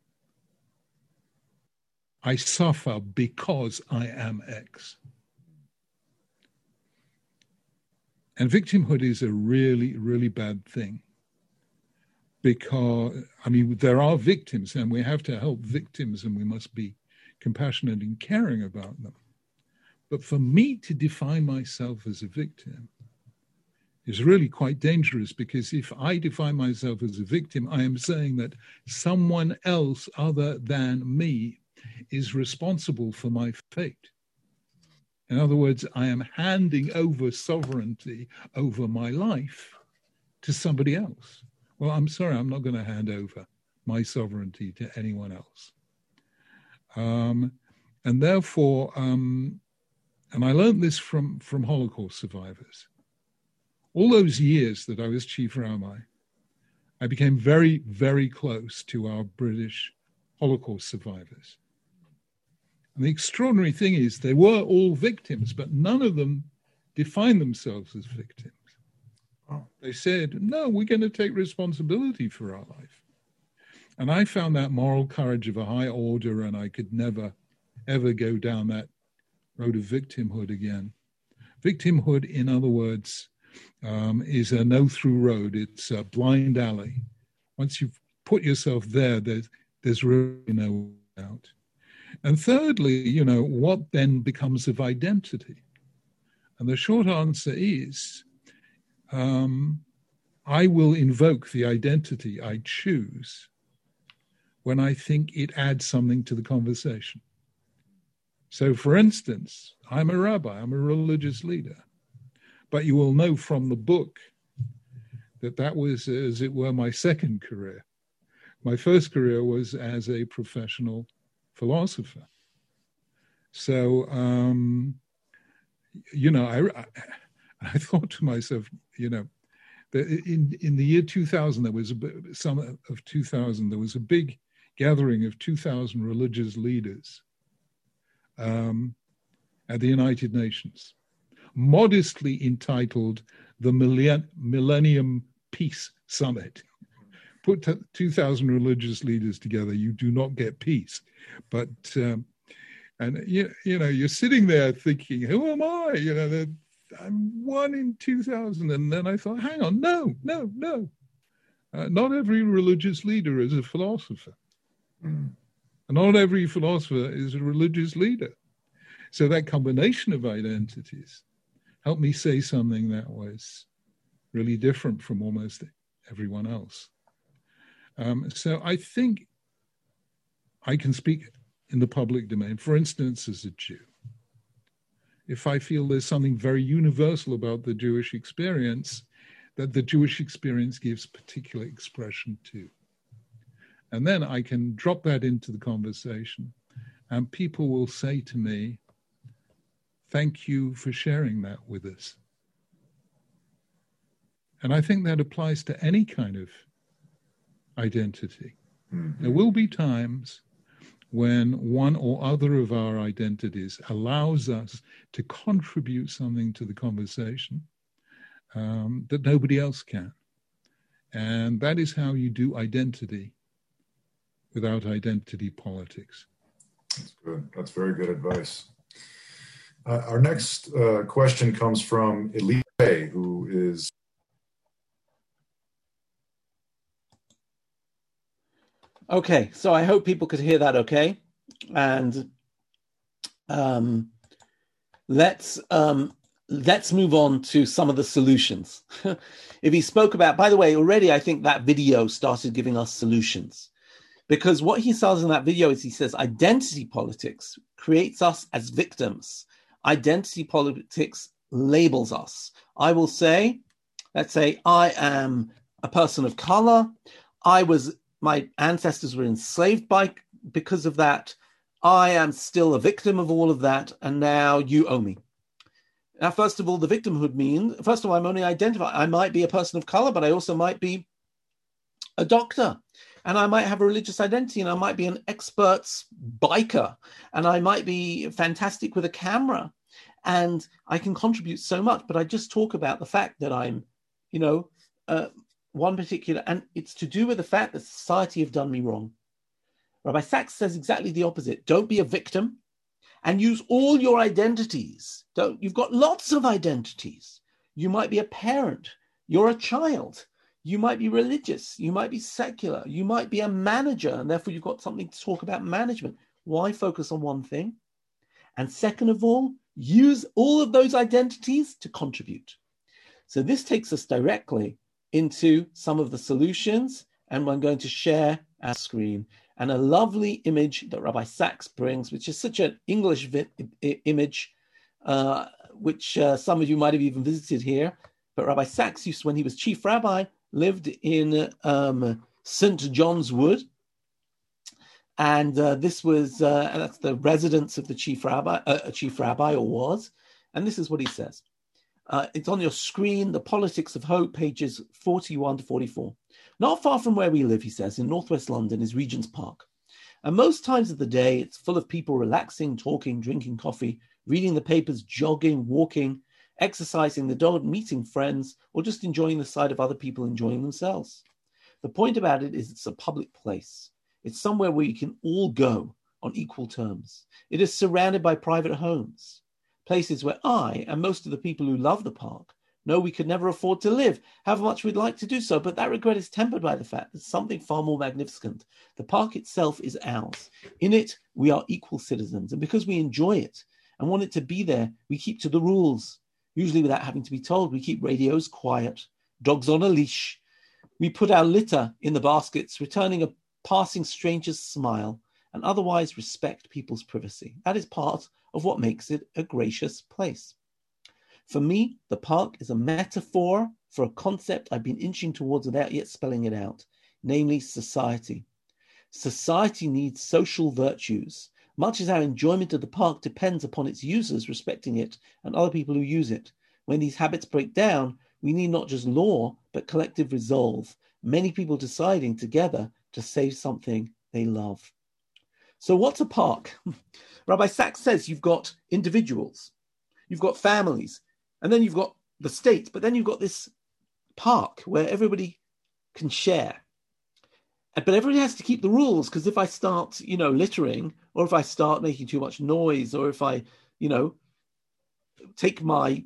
I suffer because I am X. And victimhood is a really, really bad thing. Because, I mean, there are victims and we have to help victims and we must be compassionate and caring about them. But for me to define myself as a victim is really quite dangerous, because if I define myself as a victim, I am saying that someone else other than me is responsible for my fate. In other words, I am handing over sovereignty over my life to somebody else. Well, I'm sorry, I'm not going to hand over my sovereignty to anyone else. Um, and therefore, um, and I learned this from, from Holocaust survivors. All those years that I was chief rabbi, I became very, very close to our British Holocaust survivors. And the extraordinary thing is they were all victims, but none of them defined themselves as victims. They said, no, we're going to take responsibility for our life. And I found that moral courage of a high order, and I could never, ever go down that road of victimhood again. Victimhood, in other words, um, is a no-through road. It's a blind alley. Once you've put yourself there, there's, there's really no way out. And thirdly, you know, what then becomes of identity? And the short answer is, um, I will invoke the identity I choose when I think it adds something to the conversation. So, for instance, I'm a rabbi, I'm a religious leader, but you will know from the book that that was, as it were, my second career. My first career was as a professional philosopher. So, um, you know, I, I, I thought to myself, you know, that in, in the year two thousand, there was a summer of two thousand, there was a big gathering of two thousand religious leaders um, at the United Nations, modestly entitled the Millenn- Millennium Peace Summit. Put two thousand religious leaders together, you do not get peace. But, um, and you, you know, you're sitting there thinking, who am I? You know, I'm one in two thousand. And then I thought, hang on, no, no, no. Uh, not every religious leader is a philosopher. Mm. And not every philosopher is a religious leader. So that combination of identities helped me say something that was really different from almost everyone else. Um, so I think I can speak in the public domain, for instance, as a Jew. If I feel there's something very universal about the Jewish experience that the Jewish experience gives particular expression to. And then I can drop that into the conversation and people will say to me, thank you for sharing that with us. And I think that applies to any kind of identity. Mm-hmm. There will be times when one or other of our identities allows us to contribute something to the conversation um, that nobody else can. And that is how you do identity without identity politics. That's good. That's very good advice. Uh, our next uh, question comes from Elise, who is Okay, so I hope people could hear that okay. And um, let's um, let's move on to some of the solutions. If he spoke about, by the way, already I think that video started giving us solutions. Because what he says in that video is he says identity politics creates us as victims. Identity politics labels us. I will say, let's say I am a person of color. I was My ancestors were enslaved by because of that. I am still a victim of all of that, and now you owe me. Now, first of all, the victimhood means, first of all, I'm only identified. I might be a person of color, but I also might be a doctor, and I might have a religious identity, and I might be an expert's biker, and I might be fantastic with a camera, and I can contribute so much, but I just talk about the fact that I'm, you know, uh, one particular, and it's to do with the fact that society have done me wrong. Rabbi Sacks says exactly the opposite. Don't be a victim and use all your identities. Don't, you've got lots of identities. You might be a parent. You're a child. You might be religious. You might be secular. You might be a manager, and therefore you've got something to talk about management. Why focus on one thing? And second of all, use all of those identities to contribute. So this takes us directly into some of the solutions, and I'm going to share our screen. And a lovely image that Rabbi Sachs brings, which is such an English vi- image, uh, which uh, some of you might have even visited here. But Rabbi Sachs used, when he was chief rabbi, lived in um, Saint John's Wood. And uh, this was, uh, and that's the residence of the chief rabbi, uh, chief rabbi, or was. And this is what he says. Uh, it's on your screen, The Politics of Hope, pages forty-one to forty-four. Not far from where we live, he says, in northwest London is Regent's Park. And most times of the day, it's full of people relaxing, talking, drinking coffee, reading the papers, jogging, walking, exercising the dog, meeting friends, or just enjoying the sight of other people enjoying themselves. The point about it is it's a public place. It's somewhere where you can all go on equal terms. It is surrounded by private homes, places where I and most of the people who love the park know we could never afford to live, however much we'd like to do so, but that regret is tempered by the fact that something far more magnificent. The park itself is ours. In it, we are equal citizens, and because we enjoy it and want it to be there, we keep to the rules, usually without having to be told. We keep radios quiet, dogs on a leash. We put our litter in the baskets, returning a passing stranger's smile, and otherwise respect people's privacy. That is part of what makes it a gracious place. For me, the park is a metaphor for a concept I've been inching towards without yet spelling it out, namely society. Society needs social virtues, much as our enjoyment of the park depends upon its users respecting it and other people who use it. When these habits break down, we need not just law, but collective resolve, many people deciding together to save something they love. So what's a park? Rabbi Sachs says you've got individuals, you've got families, and then you've got the state, but then you've got this park where everybody can share. But everybody has to keep the rules, because if I start, you know, littering, or if I start making too much noise, or if I, you know, take my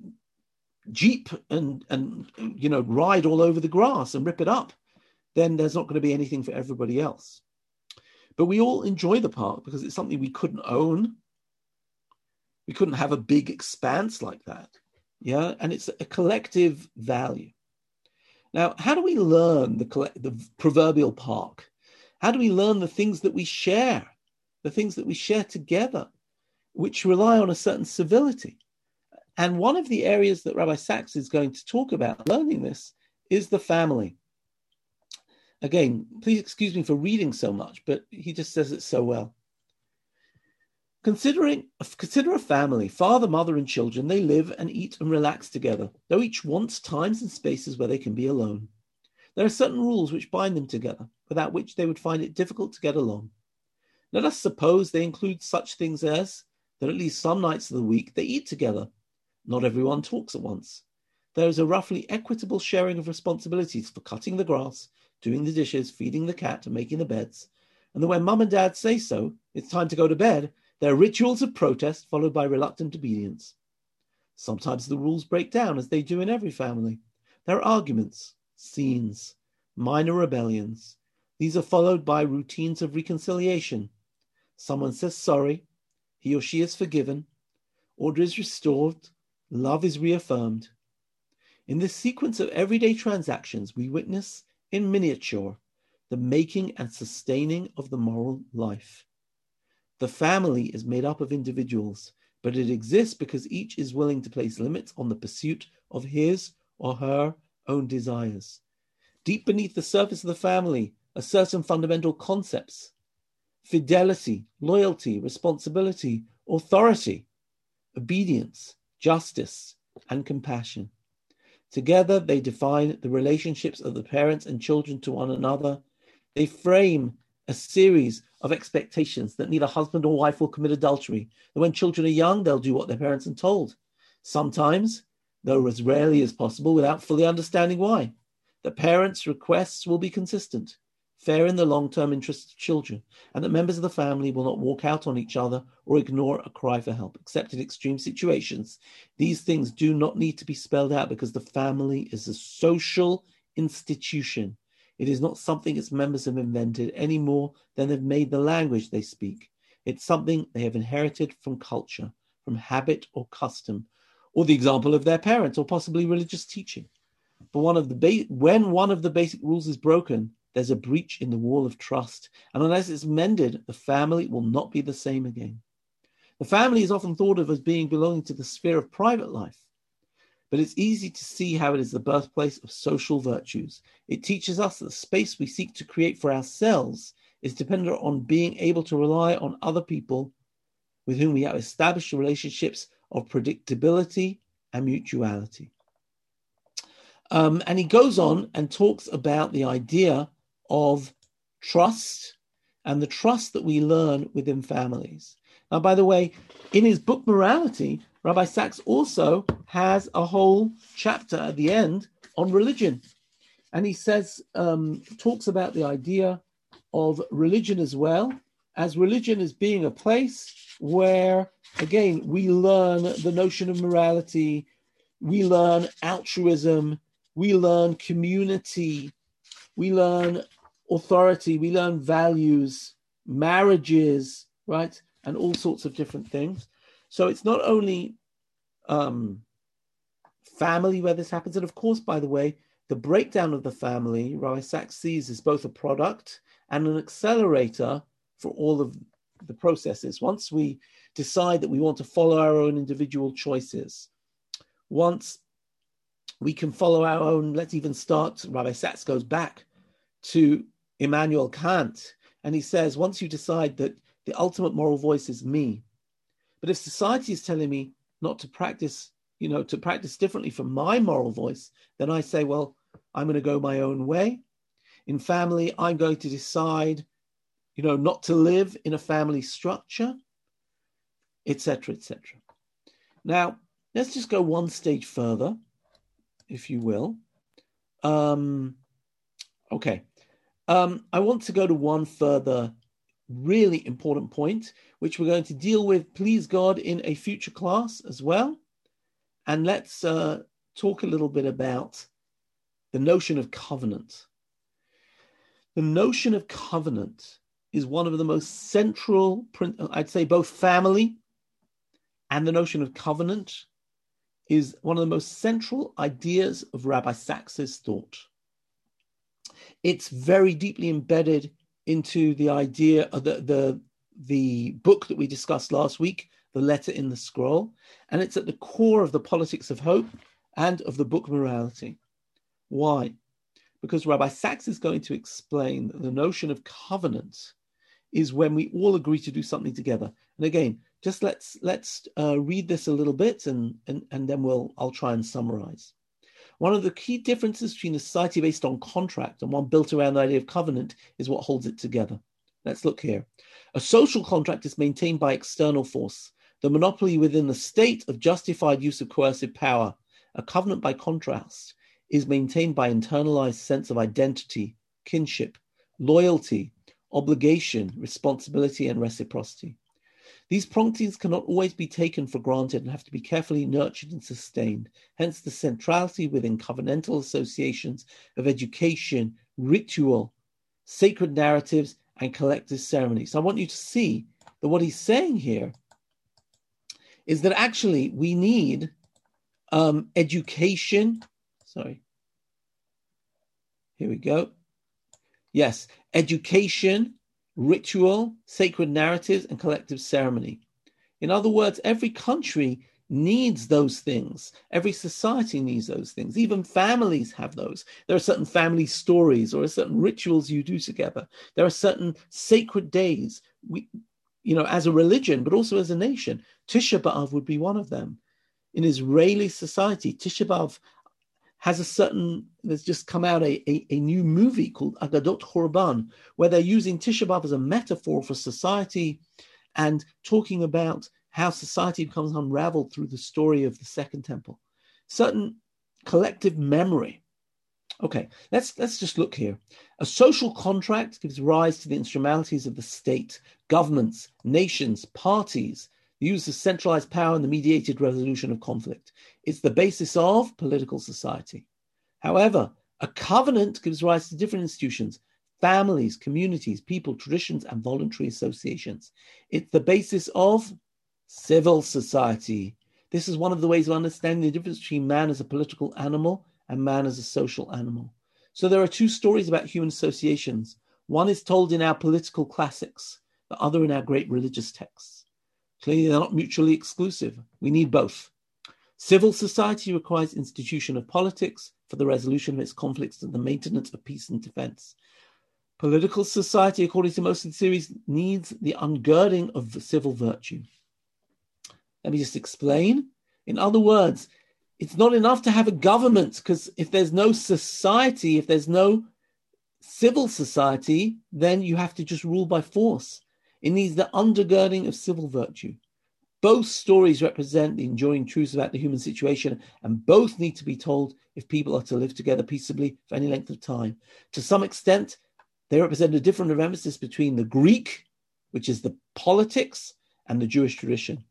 Jeep and, and you know, ride all over the grass and rip it up, then there's not going to be anything for everybody else. But we all enjoy the park because it's something we couldn't own. We couldn't have a big expanse like that. Yeah, and it's a collective value. Now, how do we learn the, the proverbial park? How do we learn the things that we share, the things that we share together, which rely on a certain civility? And one of the areas that Rabbi Sachs is going to talk about learning this is the family. Again, please excuse me for reading so much, but he just says it so well. Considering, consider a family, father, mother, and children. They live and eat and relax together, though each wants times and spaces where they can be alone. There are certain rules which bind them together, without which they would find it difficult to get along. Let us suppose they include such things as that at least some nights of the week they eat together. Not everyone talks at once. There is a roughly equitable sharing of responsibilities for cutting the grass, doing the dishes, feeding the cat, and making the beds. And then when mum and dad say so, it's time to go to bed, there are rituals of protest followed by reluctant obedience. Sometimes the rules break down, as they do in every family. There are arguments, scenes, minor rebellions. These are followed by routines of reconciliation. Someone says sorry, he or she is forgiven, order is restored, love is reaffirmed. In this sequence of everyday transactions, we witness, in miniature, the making and sustaining of the moral life. The family is made up of individuals, but it exists because each is willing to place limits on the pursuit of his or her own desires. Deep beneath the surface of the family are certain fundamental concepts: fidelity, loyalty, responsibility, authority, obedience, justice, and compassion. Together, they define the relationships of the parents and children to one another. They frame a series of expectations that neither husband or wife will commit adultery. And when children are young, they'll do what their parents are told. Sometimes, though as rarely as possible, without fully understanding why. The parents' requests will be consistent. fair in the long-term interests of children, and that members of the family will not walk out on each other or ignore a cry for help, except in extreme situations. These things do not need to be spelled out because the family is a social institution. It is not something its members have invented any more than they've made the language they speak. It's something they have inherited from culture, from habit or custom, or the example of their parents, or possibly religious teaching. But one of the ba- when one of the basic rules is broken, there's a breach in the wall of trust, and unless it's mended, the family will not be the same again. The family is often thought of as being belonging to the sphere of private life, but it's easy to see how it is the birthplace of social virtues. It teaches us that the space we seek to create for ourselves is dependent on being able to rely on other people with whom we have established relationships of predictability and mutuality. Um, and he goes on and talks about the idea of trust and the trust that we learn within families. Now, by the way, in his book Morality, Rabbi Sacks also has a whole chapter at the end on religion. And he says, um, talks about the idea of religion as well, as religion as being a place where, again, we learn the notion of morality, we learn altruism, we learn community, we learn authority, we learn values, marriages, right? And all sorts of different things. So it's not only um, family where this happens. And of course, by the way, the breakdown of the family, Rabbi Sacks sees as both a product and an accelerator for all of the processes. Once we decide that we want to follow our own individual choices, once we can follow our own, let's even start, Rabbi Sacks goes back to Immanuel Kant, and he says, once you decide that the ultimate moral voice is me, but if society is telling me not to practice, you know, to practice differently from my moral voice, then I say, well, I'm going to go my own way. In family, I'm going to decide, you know, not to live in a family structure, et cetera, et cetera. Now, let's just go one stage further, if you will. Um, okay. Um, I want to go to one further really important point, which we're going to deal with, please God, in a future class as well. And let's uh, talk a little bit about the notion of covenant. The notion of covenant is one of the most central, I'd say both family and the notion of covenant is one of the most central ideas of Rabbi Sacks's thought. It's very deeply embedded into the idea of the, the, the book that we discussed last week, The Letter in the Scroll, and it's at the core of the Politics of Hope and of the book Morality. Why? Because Rabbi Sacks is going to explain that the notion of covenant is when we all agree to do something together. And again, just let's let's uh, read this a little bit, and, and, and then we'll I'll try and summarize. One of the key differences between a society based on contract and one built around the idea of covenant is what holds it together. Let's look here. A social contract is maintained by external force, the monopoly within the state of justified use of coercive power. A covenant, by contrast, is maintained by internalized sense of identity, kinship, loyalty, obligation, responsibility, and reciprocity. These promptings cannot always be taken for granted and have to be carefully nurtured and sustained. Hence the centrality within covenantal associations of education, ritual, sacred narratives, and collective ceremonies. So I want you to see that what he's saying here is that actually we need um, education. Sorry. Here we go. Yes, education, ritual, sacred narratives, and collective ceremony. In other words, every country needs those things. Every society needs those things. Even families have those. There are certain family stories or certain rituals you do together. There are certain sacred days, we, you know, as a religion, but also as a nation. Tisha B'Av would be one of them. In Israeli society, Tisha B'Av has a certain, there's just come out a, a, a new movie called Agadot Chorban, where they're using Tisha B'Av as a metaphor for society and talking about how society becomes unraveled through the story of the Second Temple. Certain collective memory Okay, let's let's just look here. A social contract gives rise to the instrumentalities of the state, governments, nations, parties, the use of centralized power and the mediated resolution of conflict. It's the basis of political society. However, a covenant gives rise to different institutions, families, communities, people, traditions, and voluntary associations. It's the basis of civil society. This is one of the ways of understanding the difference between man as a political animal and man as a social animal. So there are two stories about human associations. One is told in our political classics, the other in our great religious texts. Clearly, they're not mutually exclusive. We need both. Civil society requires institution of politics for the resolution of its conflicts and the maintenance of peace and defense. Political society, according to most of the series, needs the ungirding of civil virtue. Let me just explain. In other words, it's not enough to have a government, because if there's no society, if there's no civil society, then you have to just rule by force. It needs the undergirding of civil virtue. Both stories represent the enduring truths about the human situation, and both need to be told if people are to live together peaceably for any length of time. To some extent, they represent a different emphasis between the Greek, which is the politics, and the Jewish tradition.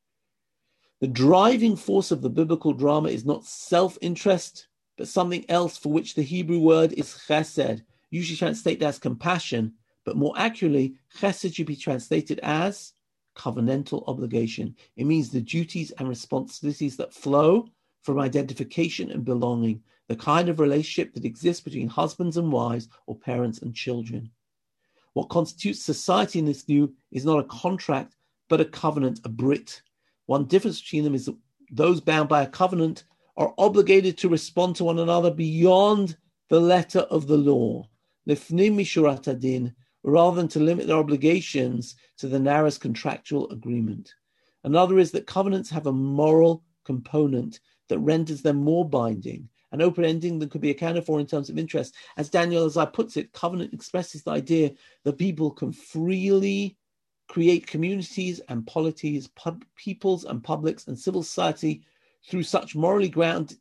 The driving force of the biblical drama is not self-interest, but something else for which the Hebrew word is chesed, usually translated as compassion, but more accurately, chesed should be translated as covenantal obligation. It means the duties and responsibilities that flow from identification and belonging, the kind of relationship that exists between husbands and wives or parents and children. What constitutes society in this view is not a contract, but a covenant, a brit. One difference between them is that those bound by a covenant are obligated to respond to one another beyond the letter of the law, lifnim mishurat hadin, rather than to limit their obligations to the narrowest contractual agreement. Another is that covenants have a moral component that renders them more binding and open-ending than could be accounted for in terms of interest. As Daniel Azar puts it, covenant expresses the idea that people can freely create communities and polities, pub, peoples and publics and civil society through such morally ground,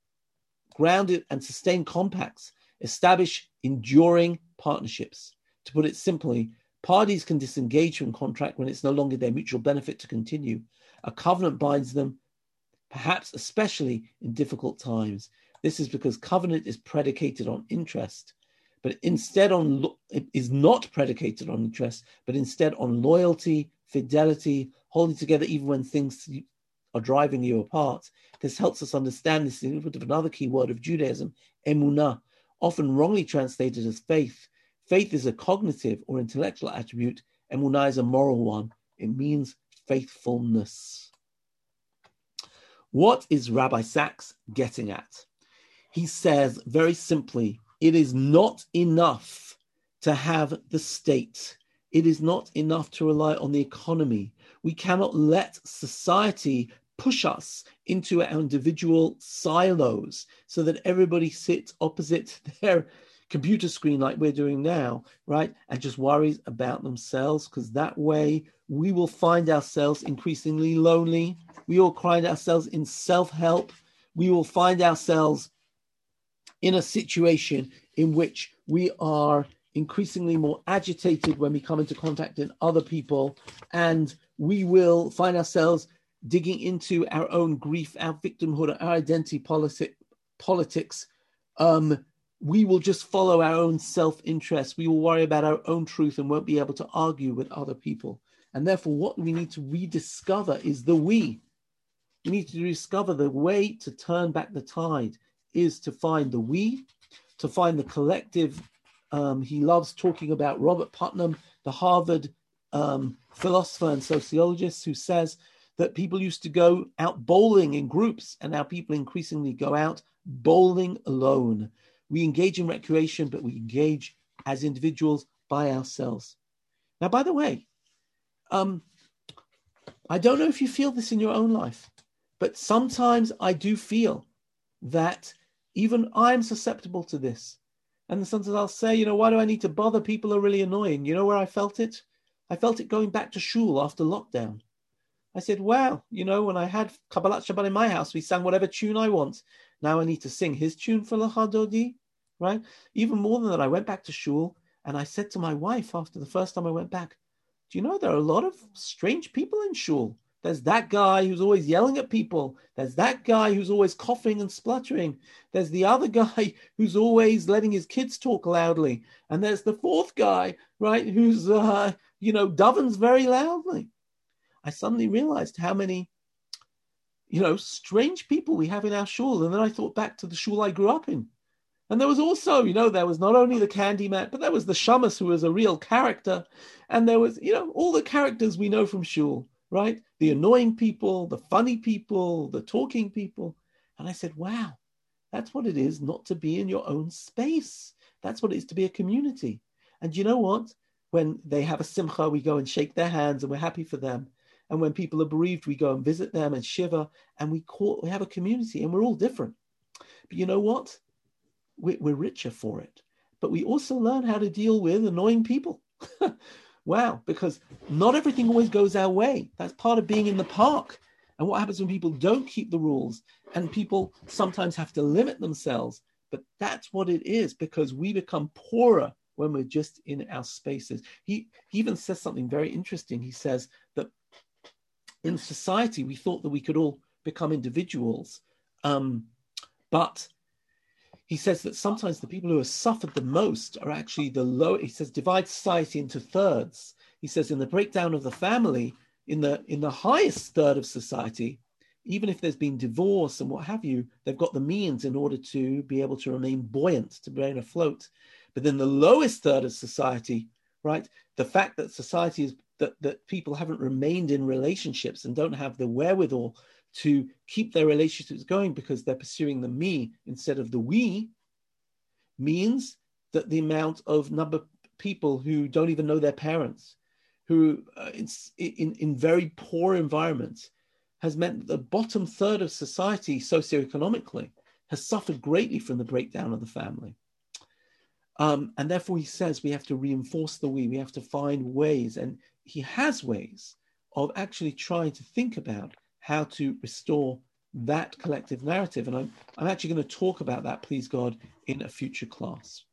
grounded and sustained compacts, establish enduring partnerships. To put it simply, parties can disengage from contract when it's no longer their mutual benefit to continue. A covenant binds them, perhaps especially in difficult times. This is because covenant is predicated on interest, but instead on it is not predicated on interest, but instead on loyalty, fidelity, holding together even when things are driving you apart. This helps us understand the significance of another key word of Judaism, emunah, often wrongly translated as faith. Faith is a cognitive or intellectual attribute. Emunah is a moral one. It means faithfulness. What is Rabbi Sacks getting at? He says very simply, it is not enough to have the state. It is not enough to rely on the economy. We cannot let society push us into our individual silos so that everybody sits opposite their computer screen like we're doing now, right? And just worries about themselves, because that way we will find ourselves increasingly lonely. We will find ourselves in self-help. We will find ourselves in a situation in which we are increasingly more agitated when we come into contact with other people, and we will find ourselves digging into our own grief, our victimhood, our identity politi- politics. Um, we will just follow our own self-interest. We will worry about our own truth and won't be able to argue with other people. And therefore, what we need to rediscover is the we. We need to discover the way to turn back the tide is to find the we, to find the collective. Um, he loves talking about Robert Putnam, the Harvard um, philosopher and sociologist, who says that people used to go out bowling in groups, and now people increasingly go out bowling alone. We engage in recreation, but we engage as individuals by ourselves. Now, by the way, um, I don't know if you feel this in your own life, but sometimes I do feel that even I'm susceptible to this. And sometimes I'll say, you know, why do I need to bother? People are really annoying. You know where I felt it? I felt it going back to shul after lockdown. I said, well, you know, when I had Kabbalat Shabbat in my house, we sang whatever tune I want. Now I need to sing his tune for Lecha Dodi. right? Even more than that, I went back to shul and I said to my wife after the first time I went back, do you know there are a lot of strange people in shul? There's that guy who's always yelling at people. There's that guy who's always coughing and spluttering. There's the other guy who's always letting his kids talk loudly. And there's the fourth guy, right, who's, uh, you know, davens very loudly. I suddenly realized how many, you know, strange people we have in our shul. And then I thought back to the shul I grew up in. And there was also, you know, there was not only the candy man, but there was the shamus who was a real character. And there was, you know, all the characters we know from shul, right? The annoying people, the funny people, the talking people. And I said, wow, that's what it is not to be in your own space. That's what it is to be a community. And you know what? When they have a simcha, we go and shake their hands and we're happy for them. And when people are bereaved, we go and visit them and shiva, and we call, we have a community, and we're all different. But you know what? We're, we're richer for it. But we also learn how to deal with annoying people. Wow, because not everything always goes our way. That's part of being in the park. And what happens when people don't keep the rules, and people sometimes have to limit themselves. But that's what it is, because we become poorer when we're just in our spaces. He, he even says something very interesting. He says that in society, we thought that we could all become individuals. Um, but he says that sometimes the people who have suffered the most are actually the low. He says, divide society into thirds. He says in the breakdown of the family, in the, in the highest third of society, even if there's been divorce and what have you, they've got the means in order to be able to remain buoyant, to remain afloat. But then the lowest third of society, right? The fact that society is that, that people haven't remained in relationships and don't have the wherewithal to keep their relationships going because they're pursuing the me instead of the we, means that the amount of number of people who don't even know their parents, who uh, it's in, in very poor environments, has meant that the bottom third of society socioeconomically has suffered greatly from the breakdown of the family. Um, and therefore he says we have to reinforce the we, we have to find ways, and he has ways of actually trying to think about how to restore that collective narrative. And I'm, I'm actually going to talk about that, please God, in a future class.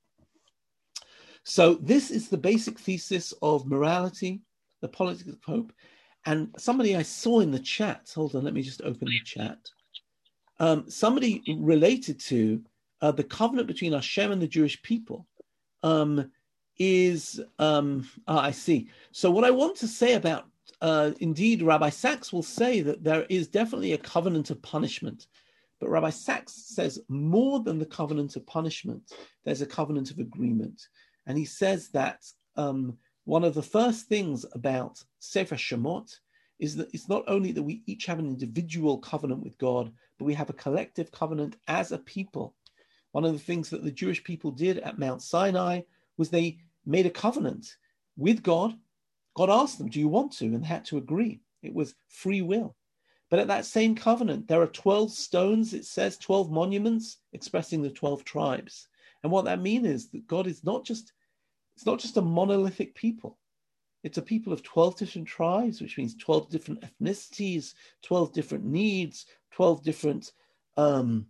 So this is the basic thesis of morality, the politics of hope. And somebody I saw in the chat, hold on, let me just open the chat. Um, somebody related to uh, the covenant between Hashem and the Jewish people um, is, um, ah, I see. So what I want to say about, uh, indeed, Rabbi Sachs will say that there is definitely a covenant of punishment. But Rabbi Sachs says more than the covenant of punishment, there's a covenant of agreement. And he says that um, one of the first things about Sefer Shemot is that it's not only that we each have an individual covenant with God, but we have a collective covenant as a people. One of the things that the Jewish people did at Mount Sinai was they made a covenant with God. God asked them, do you want to? And they had to agree. It was free will. But at that same covenant, there are twelve stones, it says, twelve monuments expressing the twelve tribes. And what that means is that God is not just, it's not just a monolithic people. It's a people of twelve different tribes, which means twelve different ethnicities, twelve different needs, twelve different, um,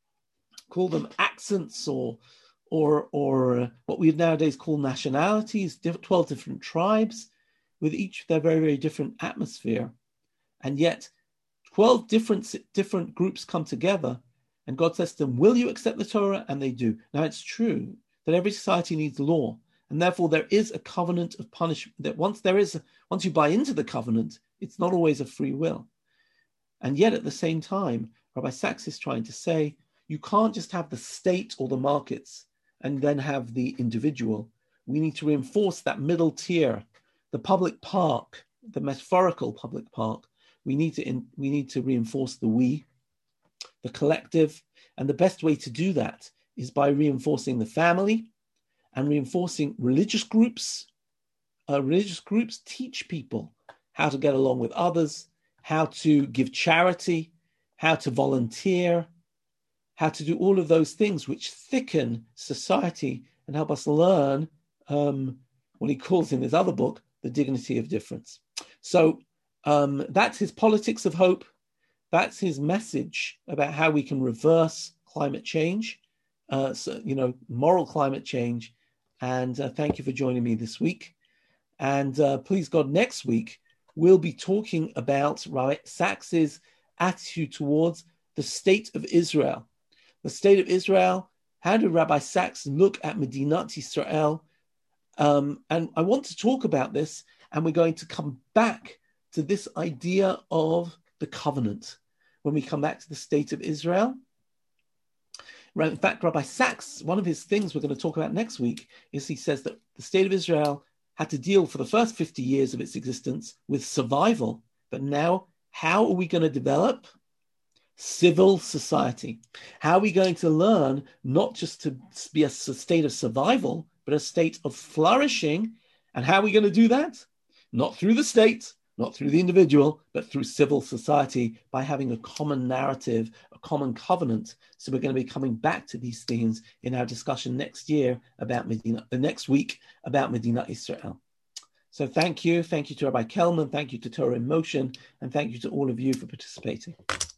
call them accents or, or, or what we nowadays call nationalities, twelve different tribes with each their very, very different atmosphere. And yet twelve different, different groups come together, and God says to them, will you accept the Torah? And they do. Now it's true that every society needs law. And therefore, there is a covenant of punishment. That once there is, once you buy into the covenant, it's not always a free will. And yet, at the same time, Rabbi Sachs is trying to say you can't just have the state or the markets and then have the individual. We need to reinforce that middle tier, the public park, the metaphorical public park. We need to in, we need to reinforce the we, the collective, and the best way to do that is by reinforcing the family. And reinforcing religious groups. Uh, religious groups teach people how to get along with others, how to give charity, how to volunteer, how to do all of those things which thicken society and help us learn um, what he calls in his other book, the dignity of difference. So um, that's his politics of hope. That's his message about how we can reverse climate change. uh, so, you know, moral climate change. And uh, thank you for joining me this week. And uh, please God, next week, we'll be talking about Rabbi Sacks's attitude towards the state of Israel. The state of Israel, how did Rabbi Sacks look at Medinat Yisrael? Um, and I want to talk about this, and we're going to come back to this idea of the covenant when we come back to the state of Israel. In fact, Rabbi Sacks, one of his things we're going to talk about next week is he says that the state of Israel had to deal for the first fifty years of its existence with survival. But now, how are we going to develop civil society? How are we going to learn not just to be a state of survival, but a state of flourishing? And how are we going to do that? Not through the state, not through the individual, but through civil society by having a common narrative, a common covenant. So we're going to be coming back to these themes in our discussion next year about Medina, the next week about Medinat Israel. So thank you. Thank you to Rabbi Kelman. Thank you to Torah in Motion. And thank you to all of you for participating.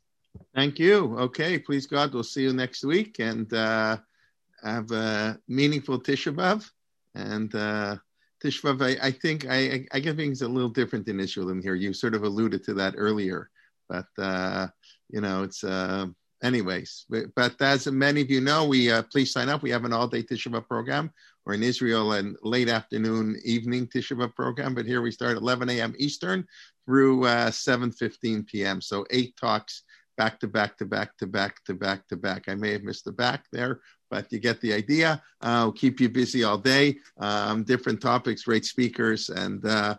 Thank you. Okay, please God, we'll see you next week and uh, have a meaningful Tisha B'Av. And uh, Tisha B'Av, I, I think I, I get things a little different in Israel than here. You sort of alluded to that earlier, but uh, you know, it's uh, anyways. But, but as many of you know, we uh, please sign up. We have an all-day Tisha B'Av program. We're in Israel and late afternoon, evening Tisha B'Av program. But here we start at eleven a.m. Eastern through uh, seven fifteen p.m. So eight talks back to back to back to back to back to back. I may have missed the back there, but you get the idea. Uh, we'll keep you busy all day. Um, different topics, great speakers. And uh,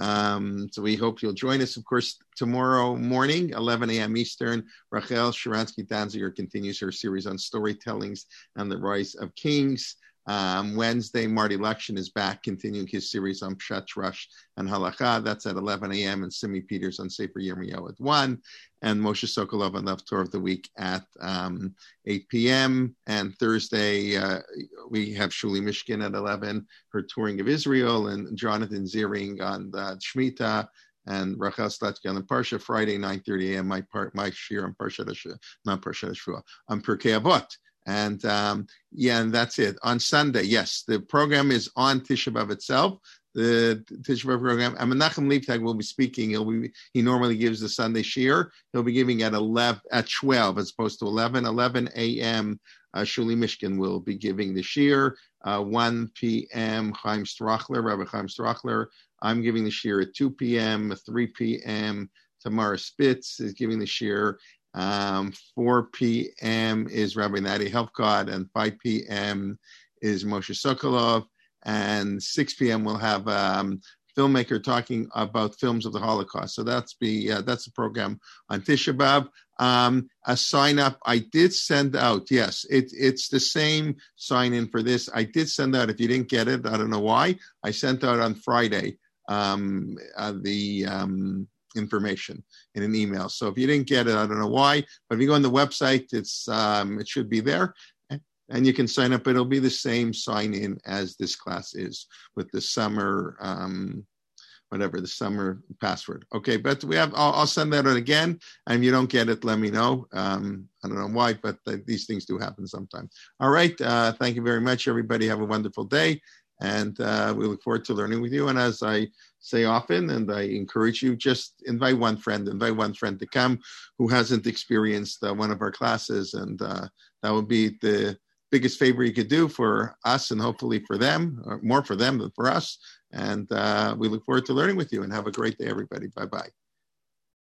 um, so we hope you'll join us. Of course, tomorrow morning, eleven a.m. Eastern, Rachel Sharansky-Danziger continues her series on storytellings and the rise of kings. Um, Wednesday, Marty Lukshin is back, continuing his series on Pshat, Rush, and Halakha. That's at eleven a.m. and Simi Peters on Sefer Yirmiyahu at one. And Moshe Sokolov on Love Tour of the Week at um, eight p.m. And Thursday, uh, we have Shuli Mishkin at eleven, her touring of Israel, and Jonathan Ziering on the Shemitah, and Rachel Slatsky on the Parsha. Friday, nine thirty a.m., my part, my shir on Parsha, not Parsha Shua, on Pirkei Avot. And um, yeah, and that's it. On Sunday, yes, the program is on Tisha B'Av itself. The Tisha B'Av program, and Menachem Leibtag will be speaking. He'll be, he normally gives the Sunday shir. He'll be giving at eleven, at twelve, as opposed to eleven, eleven a.m. Uh, Shuli Mishkin will be giving the shir. Uh, one p.m. Chaim Strachler, Rabbi Chaim Strachler. I'm giving the shir at two p.m. three p.m. Tamara Spitz is giving the shir. Um, four p.m. is Rabbi Nadi Helfgott, and five p.m. is Moshe Sokolov, and six p.m. we'll have um, filmmaker talking about films of the Holocaust. So that's be uh, that's the program on Tisha B'Av. Um, a sign up I did send out. Yes, it, it's the same sign in for this. I did send out. If you didn't get it, I don't know why. I sent out on Friday um, uh, the. Um, information in an email. So if you didn't get it, I don't know why, but if you go on the website, it's um, it should be there, and you can sign up. It'll be the same sign in as this class is with the summer, um, whatever the summer password. Okay, but we have. I'll, I'll send that out again, and if you don't get it, let me know. Um, I don't know why, but uh, these things do happen sometimes. All right, uh, thank you very much, everybody. Have a wonderful day. And uh, we look forward to learning with you. And as I say often, and I encourage you, just invite one friend, invite one friend to come who hasn't experienced uh, one of our classes. And uh, that would be the biggest favor you could do for us and hopefully for them, or more for them than for us. And uh, we look forward to learning with you, and have a great day, everybody. Bye-bye.